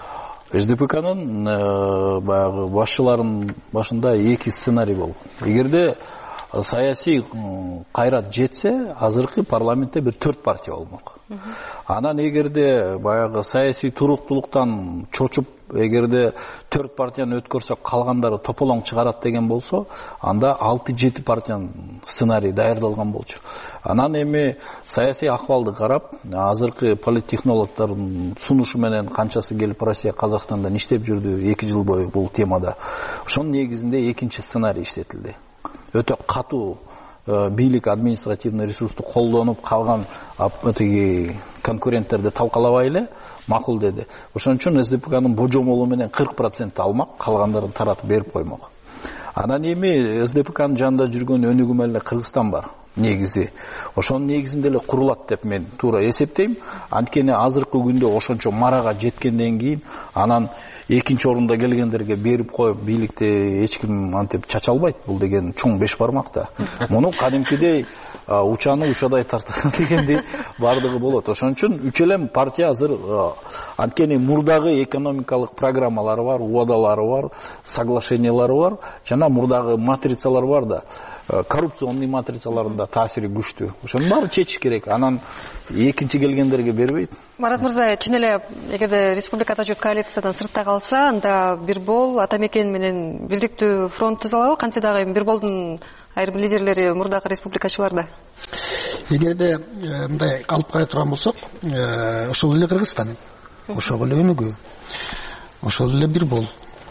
СДПКнын баягы башчыларынын башында эки сценарий болгон. Эгерде саясий кайрат жетсе, азыркы парламентте бир 4 партия болмок. Анан эгерде баягы саясий туруктуулуктан чочуп, эгерде 4 партияны өткөрсөк калгандары тополоң чыгарат деген болсо, анда 6-7 партиянын сценарий даярдалган болчу. Анан эми саясий акыбалды карап, азыркы политтехнологдордун сунушу менен канчасы келип Россия Казакстандан иштеп жүрдү 2 жыл бою бул темада. Ошонун негизинде экинчи сценарий иштетилди. Өтө катуу бийлик административный ресурсту колдонуп калган конкуренттерди талкалабай эле макул деди. Ошон үчүн СДПКнын божомолу менен 40% алмак, калгандарын таратып берип коймок. Анан эми СДПКнын жанында жүргөн Өнүгүү менен Кыргызстан бар. Негизи ошонун негизинде эле курулат деп мен туура эсептейм. Анткени азыркы күндө ошончо марага жеткенден кийин анан экинчи орунда келгендерге берип коюп, бийликти эч ким антип чача албайт. Бул деген чоң 5 бармакта. Муну кадимкидей учаны учадай тартат дегендей бардыгы болот. Ошон үчүн үч элем партия азыр анткени мурдагы экономикалык программалары бар, убадалары бар, соглашениялары бар, жана мурдагы матрицалар бар да. Коррупционный матрицаларында таасири күчтүү. Ошонун баары чечиш керек. Анан экинчи келгендерге бербейт. Марат мырза, чын эле эгерде Республика Ата Журт коалициядан сыртта калса, анда Бирбол, Атамекен менен бирдиктүү фронт түзөлөбү? Кантсе дагы Бирболдун айрым лидерлери мурдагы республикачыларда? Эгерде мындай алып карай турган болсок, ошол эле Кыргызстан, ошол эле Өнүгүү, ошол эле Бирбол,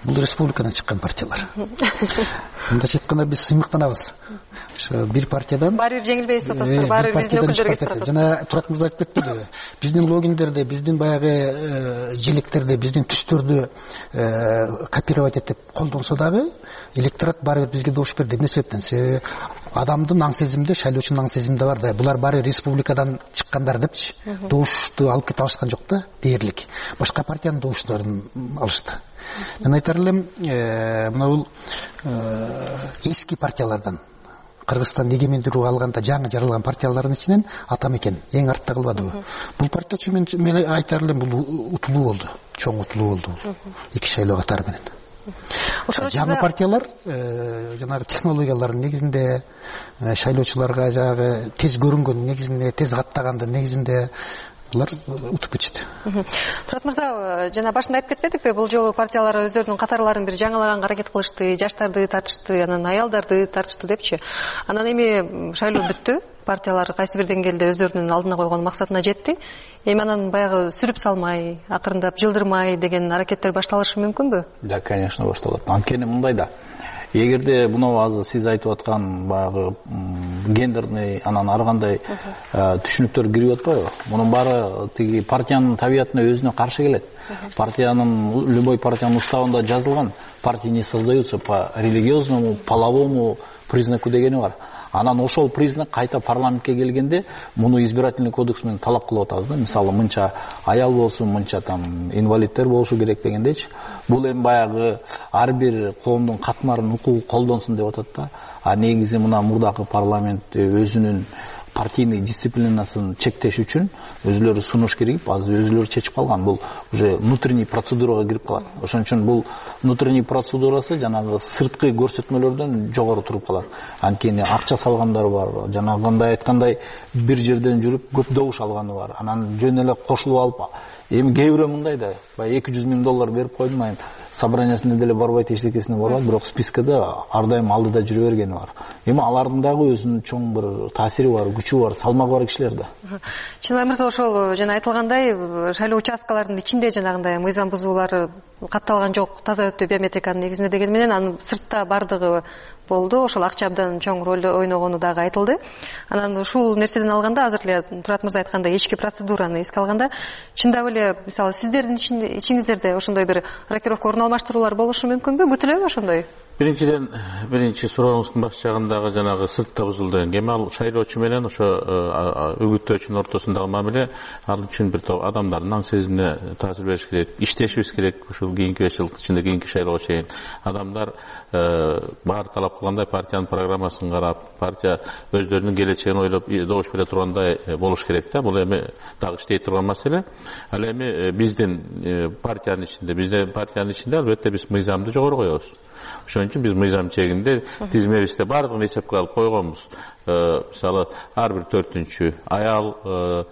бул республикадан чыккан партиялар. Мындайча айтканда биз сыймыктанабыз. Бир партиядан баары бир жеңилбей эстеп атасыздар, баары биздин өкүлдөргө кетип атат. Жана Турат мырза айтып кетти, биздин логиндерди, биздин баягы желектерди, биздин түстөрдү копировать этип колдонсо дагы электорат баары бизге добуш берди. Эмне себептен? Адамдын аң сезимде, шайлоочунун аң сезимде бар да, булар баары республикадан чыккандар депчи. Добушту алып кете алышкан жок да, дээрлик. Башка партиянын добуштарын алышты. Мен айтар элем, мына бул эски партиялардан Кыргызстан эгемендүүлүк алганда жаңы жаралган партиялардын ичинен Атамекен эң артта калбадыбы? Бул партия үчүн мен айтар элем, бул утулуу болду, чоң утулуу болду. Эки шайлоо катары менен. Жаңы партиялар жанагы технологиялардын негизинде, шайлоочуларга жанагы тез көрүнгөн негизинде, тез каттагандын негизинде булар утуп кетишти. Турат мырза, жана башында айтып кетпедикпи, бул жолу партиялар өздөрүнүн катарларын бир жаңылаганга аракет кылышты, жаштарды тартышты, анан аялдарды тартышты депчи. Анан эми шайлоо бүттү, партиялар кайсы бир деңгээлде өздөрүнүн алдына койгон максатына жетти. Эми анан баягы сүрүп салмай, акырындап жылдырмай деген аракеттер башталышы мүмкүнбү? Да, конечно, башталат. Анткени мындай да. Эгерде мынау азыр сиз айтып аткан баягы гендерный, анан ар кандай түшүнүктөр кирип атпайбы? Мунун баары тиги партиянын табиятына өзүнө каршы келет. Партиянын, любой партиянын уставында жазылган, партии не создаются по религиозному, половому признаку дегени бар. Анан ошол признак кайта парламентке келгенде муну избирательный кодекс менен талап кылып атабыз да. Мисалы, мынча аял болсун, мынча там инвалидтер болушу керек дегендечи. Бул эми баягы ар бир коомдун катмарын укугу колдонсун деп атат да. А негизи мына мурдакы парламент өзүнүн партийный дисциплинасын чектеш үчүн өзүлөрү сунуш кирип, азыр өзүлөрү чечип калган. Бул уже внутренний процедурага кирип калат. Ошон үчүн бул внутренний процедурасы жанагы сырткы көрсөтмөлөрдөн жогору туруп калат. Анткени акча салгандар бар, жанагы кандай айткандай бир жерден жүрүп көп добуш алганы бар. Анан жөн эле кошулуп алып, эми кээ бирөө мындай да, баягы $200,000 берип койдум, айын собраниясына деле барбайт, эчтекесине барбайт, бирок спискада ар дайым алдыда жүрө бергени бар. Эми алардын дагы өзүнүн чоң бир таасири бар, күчү бар, салмагы бар кишилер да. Чынбай мырза, ошол жана айтылгандай шайлоо участкаларынын ичинде жанагындай мыйзам бузуулар катталган жок, таза өтүү биометриканын негизинде деген менен анын сыртта бардыгы болду. Ошол акча абдан чоң роль ойногону дагы айтылды. Анан ушул нерседен алганда, азыр эле Турат мырза айткандай ички процедураны эске алганда, чындап эле мисалы сиздердин ичиңиздерде ошондой бир рокировка орун алмаштыруулар болушу мүмкүнбү? Күтүлөбү ошондой? Биринчиден, биринчи сурооңуздун баш жагындагы жанагы сыртта бузулду деген эми ал шайлоочу менен ошо үгүттөөчүнүн ортосундагы мамиле ал үчүн бир топ адамдардын аң сезимине таасир бериш керек, иштешибиз керек. Ушул кийинки 5 жылдын ичинде, кийинки шайлоого чейин адамдар баары талап кылгандай партиянын программасын карап, партия өздөрүнүн келечегин ойлоп добуш бере тургандай болуш керек да. Бул эми дагы иштей турган маселе. Ал эми биздин партиянын ичинде албетте биз мыйзамды жогору коебуз. Ошон үчүн биз мыйзам чегинде тизмебизде бардыгын эсепке алып койгонбуз. Мисалы, ар бир 4-чү аял,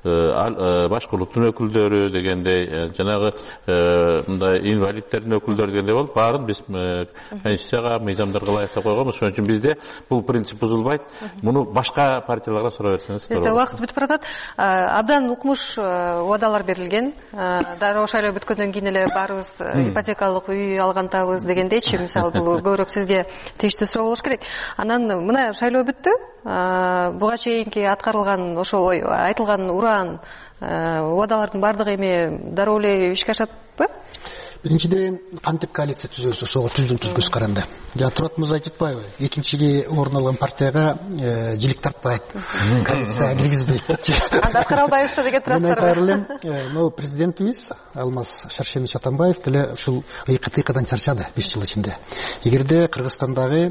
башка улуттун өкүлдөрү дегендей, жанагы мындай инвалидтердин өкүлдөрү дегендей болуп, баарын биз конституцияга, мыйзамдарга ылайыктап койгонбуз. Ошон үчүн бизде бул принцип бузулбайт. Муну башка партияларга суроо берсеңиз. Убакыт бүтүп баратат. Абдан укмуш убадалар берилген. Дароо шайлоо бүткөндөн кийин эле баарыбыз ипотекалык үй алгантабыз дегендейчи. Мисалы, бул көбүрөөк сизге тийиштүү суроо болуш керек. Анан мына шайлоо бүттү. Буга чейинки аткарылган ошол айтылган ураан убадалардын бардыгы эми дароо эле ишке ашатпы? Биринчиден, кантип коалиция түзөбүз, ошого түздүн түзгүс каранды. Жана Турат мырза айтып атпайбы, экинчиге орун алган партияга жилик тартпайт, коалицияга киргизбейт депчи. Анда аткара албайбыз деген турасыздарбы? Но президентибиз Алмаз Шаршенович Атамбаев деле ушул ыйкы-тыйкыдан чарчады 5 жыл ичинде. Эгерде Кыргызстандагы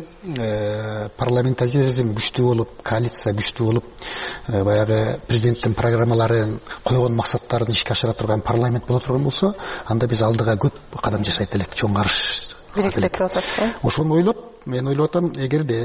парламентаризм күчтүү болуп, коалиция күчтүү болуп, баягы президенттин программаларын, койгон максаттарын ишке ашыра турган парламент боло турган болсо, анда биз алдыга көп кадам жасайт элек, чоң арыш. Бириксек деп атасыз. Ошону ойлоп, мен ойлоп атам, эгерде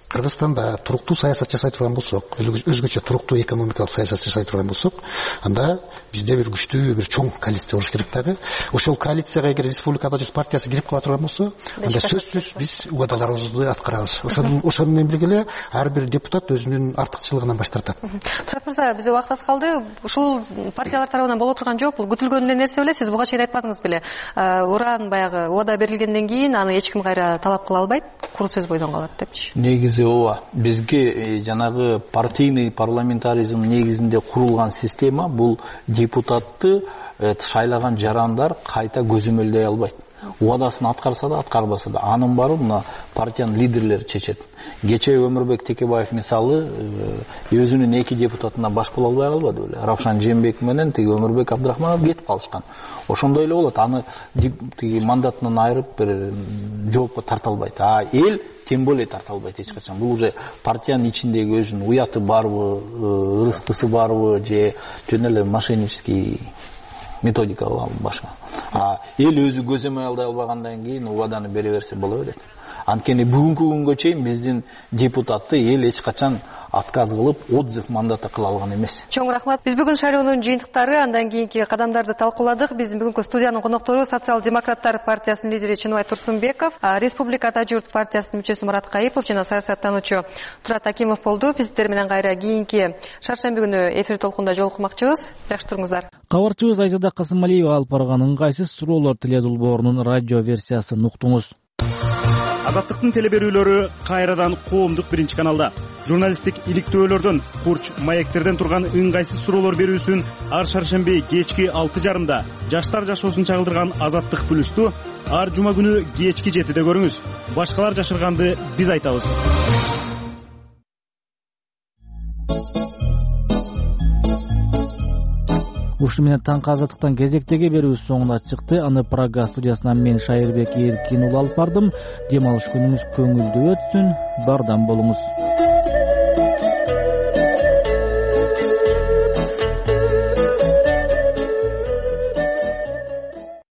Кыргызстанда туруктуу саясат жасай турган болсок, өзгөчө туруктуу экономикалык саясат жасай турган болсок, анда бизде бир күчтүү бир чоң коалиция болуш керек дагы. Ошол коалицияга эгер Республика Ата Жүз партиясы кирип кала турган болсо, анда сөзсүз биз убадаларыбызды аткарабыз. Ошону менен бирге эле ар бир депутат өзүнүн артыкчылыгынан баш тартат. Турат мырза, бизде убакыт аз калды. Ушул партиялар тарабынан боло турган жоқ, бул күтүлгөн эле нерсе беле? Сиз буга чейин айтпадыңыз беле? Уран баягы убада берилгенден кийин аны эч ким кайра талап кыла албайт, куру сөз бойдон калат депчи. Негизи ооба. Бизге жанагы партийный парламентаризм негизинде курулган система бул депутатты шайлаган жарандар кайта көзөмөлдөй албайт. Убадасын аткарса да, аткарбаса да, анын баары мына партиянын лидерлери чечет. Кечээ Өмүрбек Текебаев мисалы өзүнүн 2 депутатына баш боло албай калбады беле. Равшан Жээнбеков менен тиги Өмүрбек Абдрахманов кетип калышкан. Ошондой эле болот. Аны тиги мандатынан айырып бир жоопко тарта албайт. Эл тем более тарта албайт эч качан. Бул уже партиянын ичиндеги өзүнүн уяты барбы, ырыскысы барбы же жөн эле мошеннический методика башка. Эл өзү көзөмөй албагандан кийин убаданы бере берсе боло берет. Анткени бүгүнкү күнгө чейин биздин депутатты эл эч качан отказ кылып, отзыв мандаты кыла алган эмес. Чоң рахмат. Биз бүгүн шайлоонун жыйынтыктары, андан кийинки кадамдарды талкууладык. Биздин бүгүнкү студиянын коноктору Социал-демократтар партиясынын лидери Чыныбай Турсунбеков, Республика Ата Журт партиясынын мүчөсү Мурат Кайыпов жана саясаттануучу Турат Акимов болду. Биз сиздер менен кайра кийинки шаршемби күнү эфир толкунда жолукмакчыбыз. Жакшы туруңуздар. Кабарчыбыз Айзада Касымалиева алып барган ыңгайсыз суроолор теле долбоорунун радио версиясын уктуңуз. Азаттыктын телеберүүлөрү кайрадан коомдук биринчи каналда. Журналисттик иликтөөлөрдөн, курч маектерден турган ыңгайсыз суроолор берүүсүн ар шаршемби кечки 6:30 жаштар жашоосун чагылдырган Азаттык плюсту ар жума күнү кечки 7:00 көрүңүз. Башкалар жашырганды биз айтабыз. Ушуну менен таңкы Азаттыктан кезектеги берүүбүз соңуна чыкты. Аны Прага студиясынан мен Шайырбек Эркин уулу алып бардым. Дем алыш күнүңүз көңүлдүү өтсүн. Бардам болуңуз.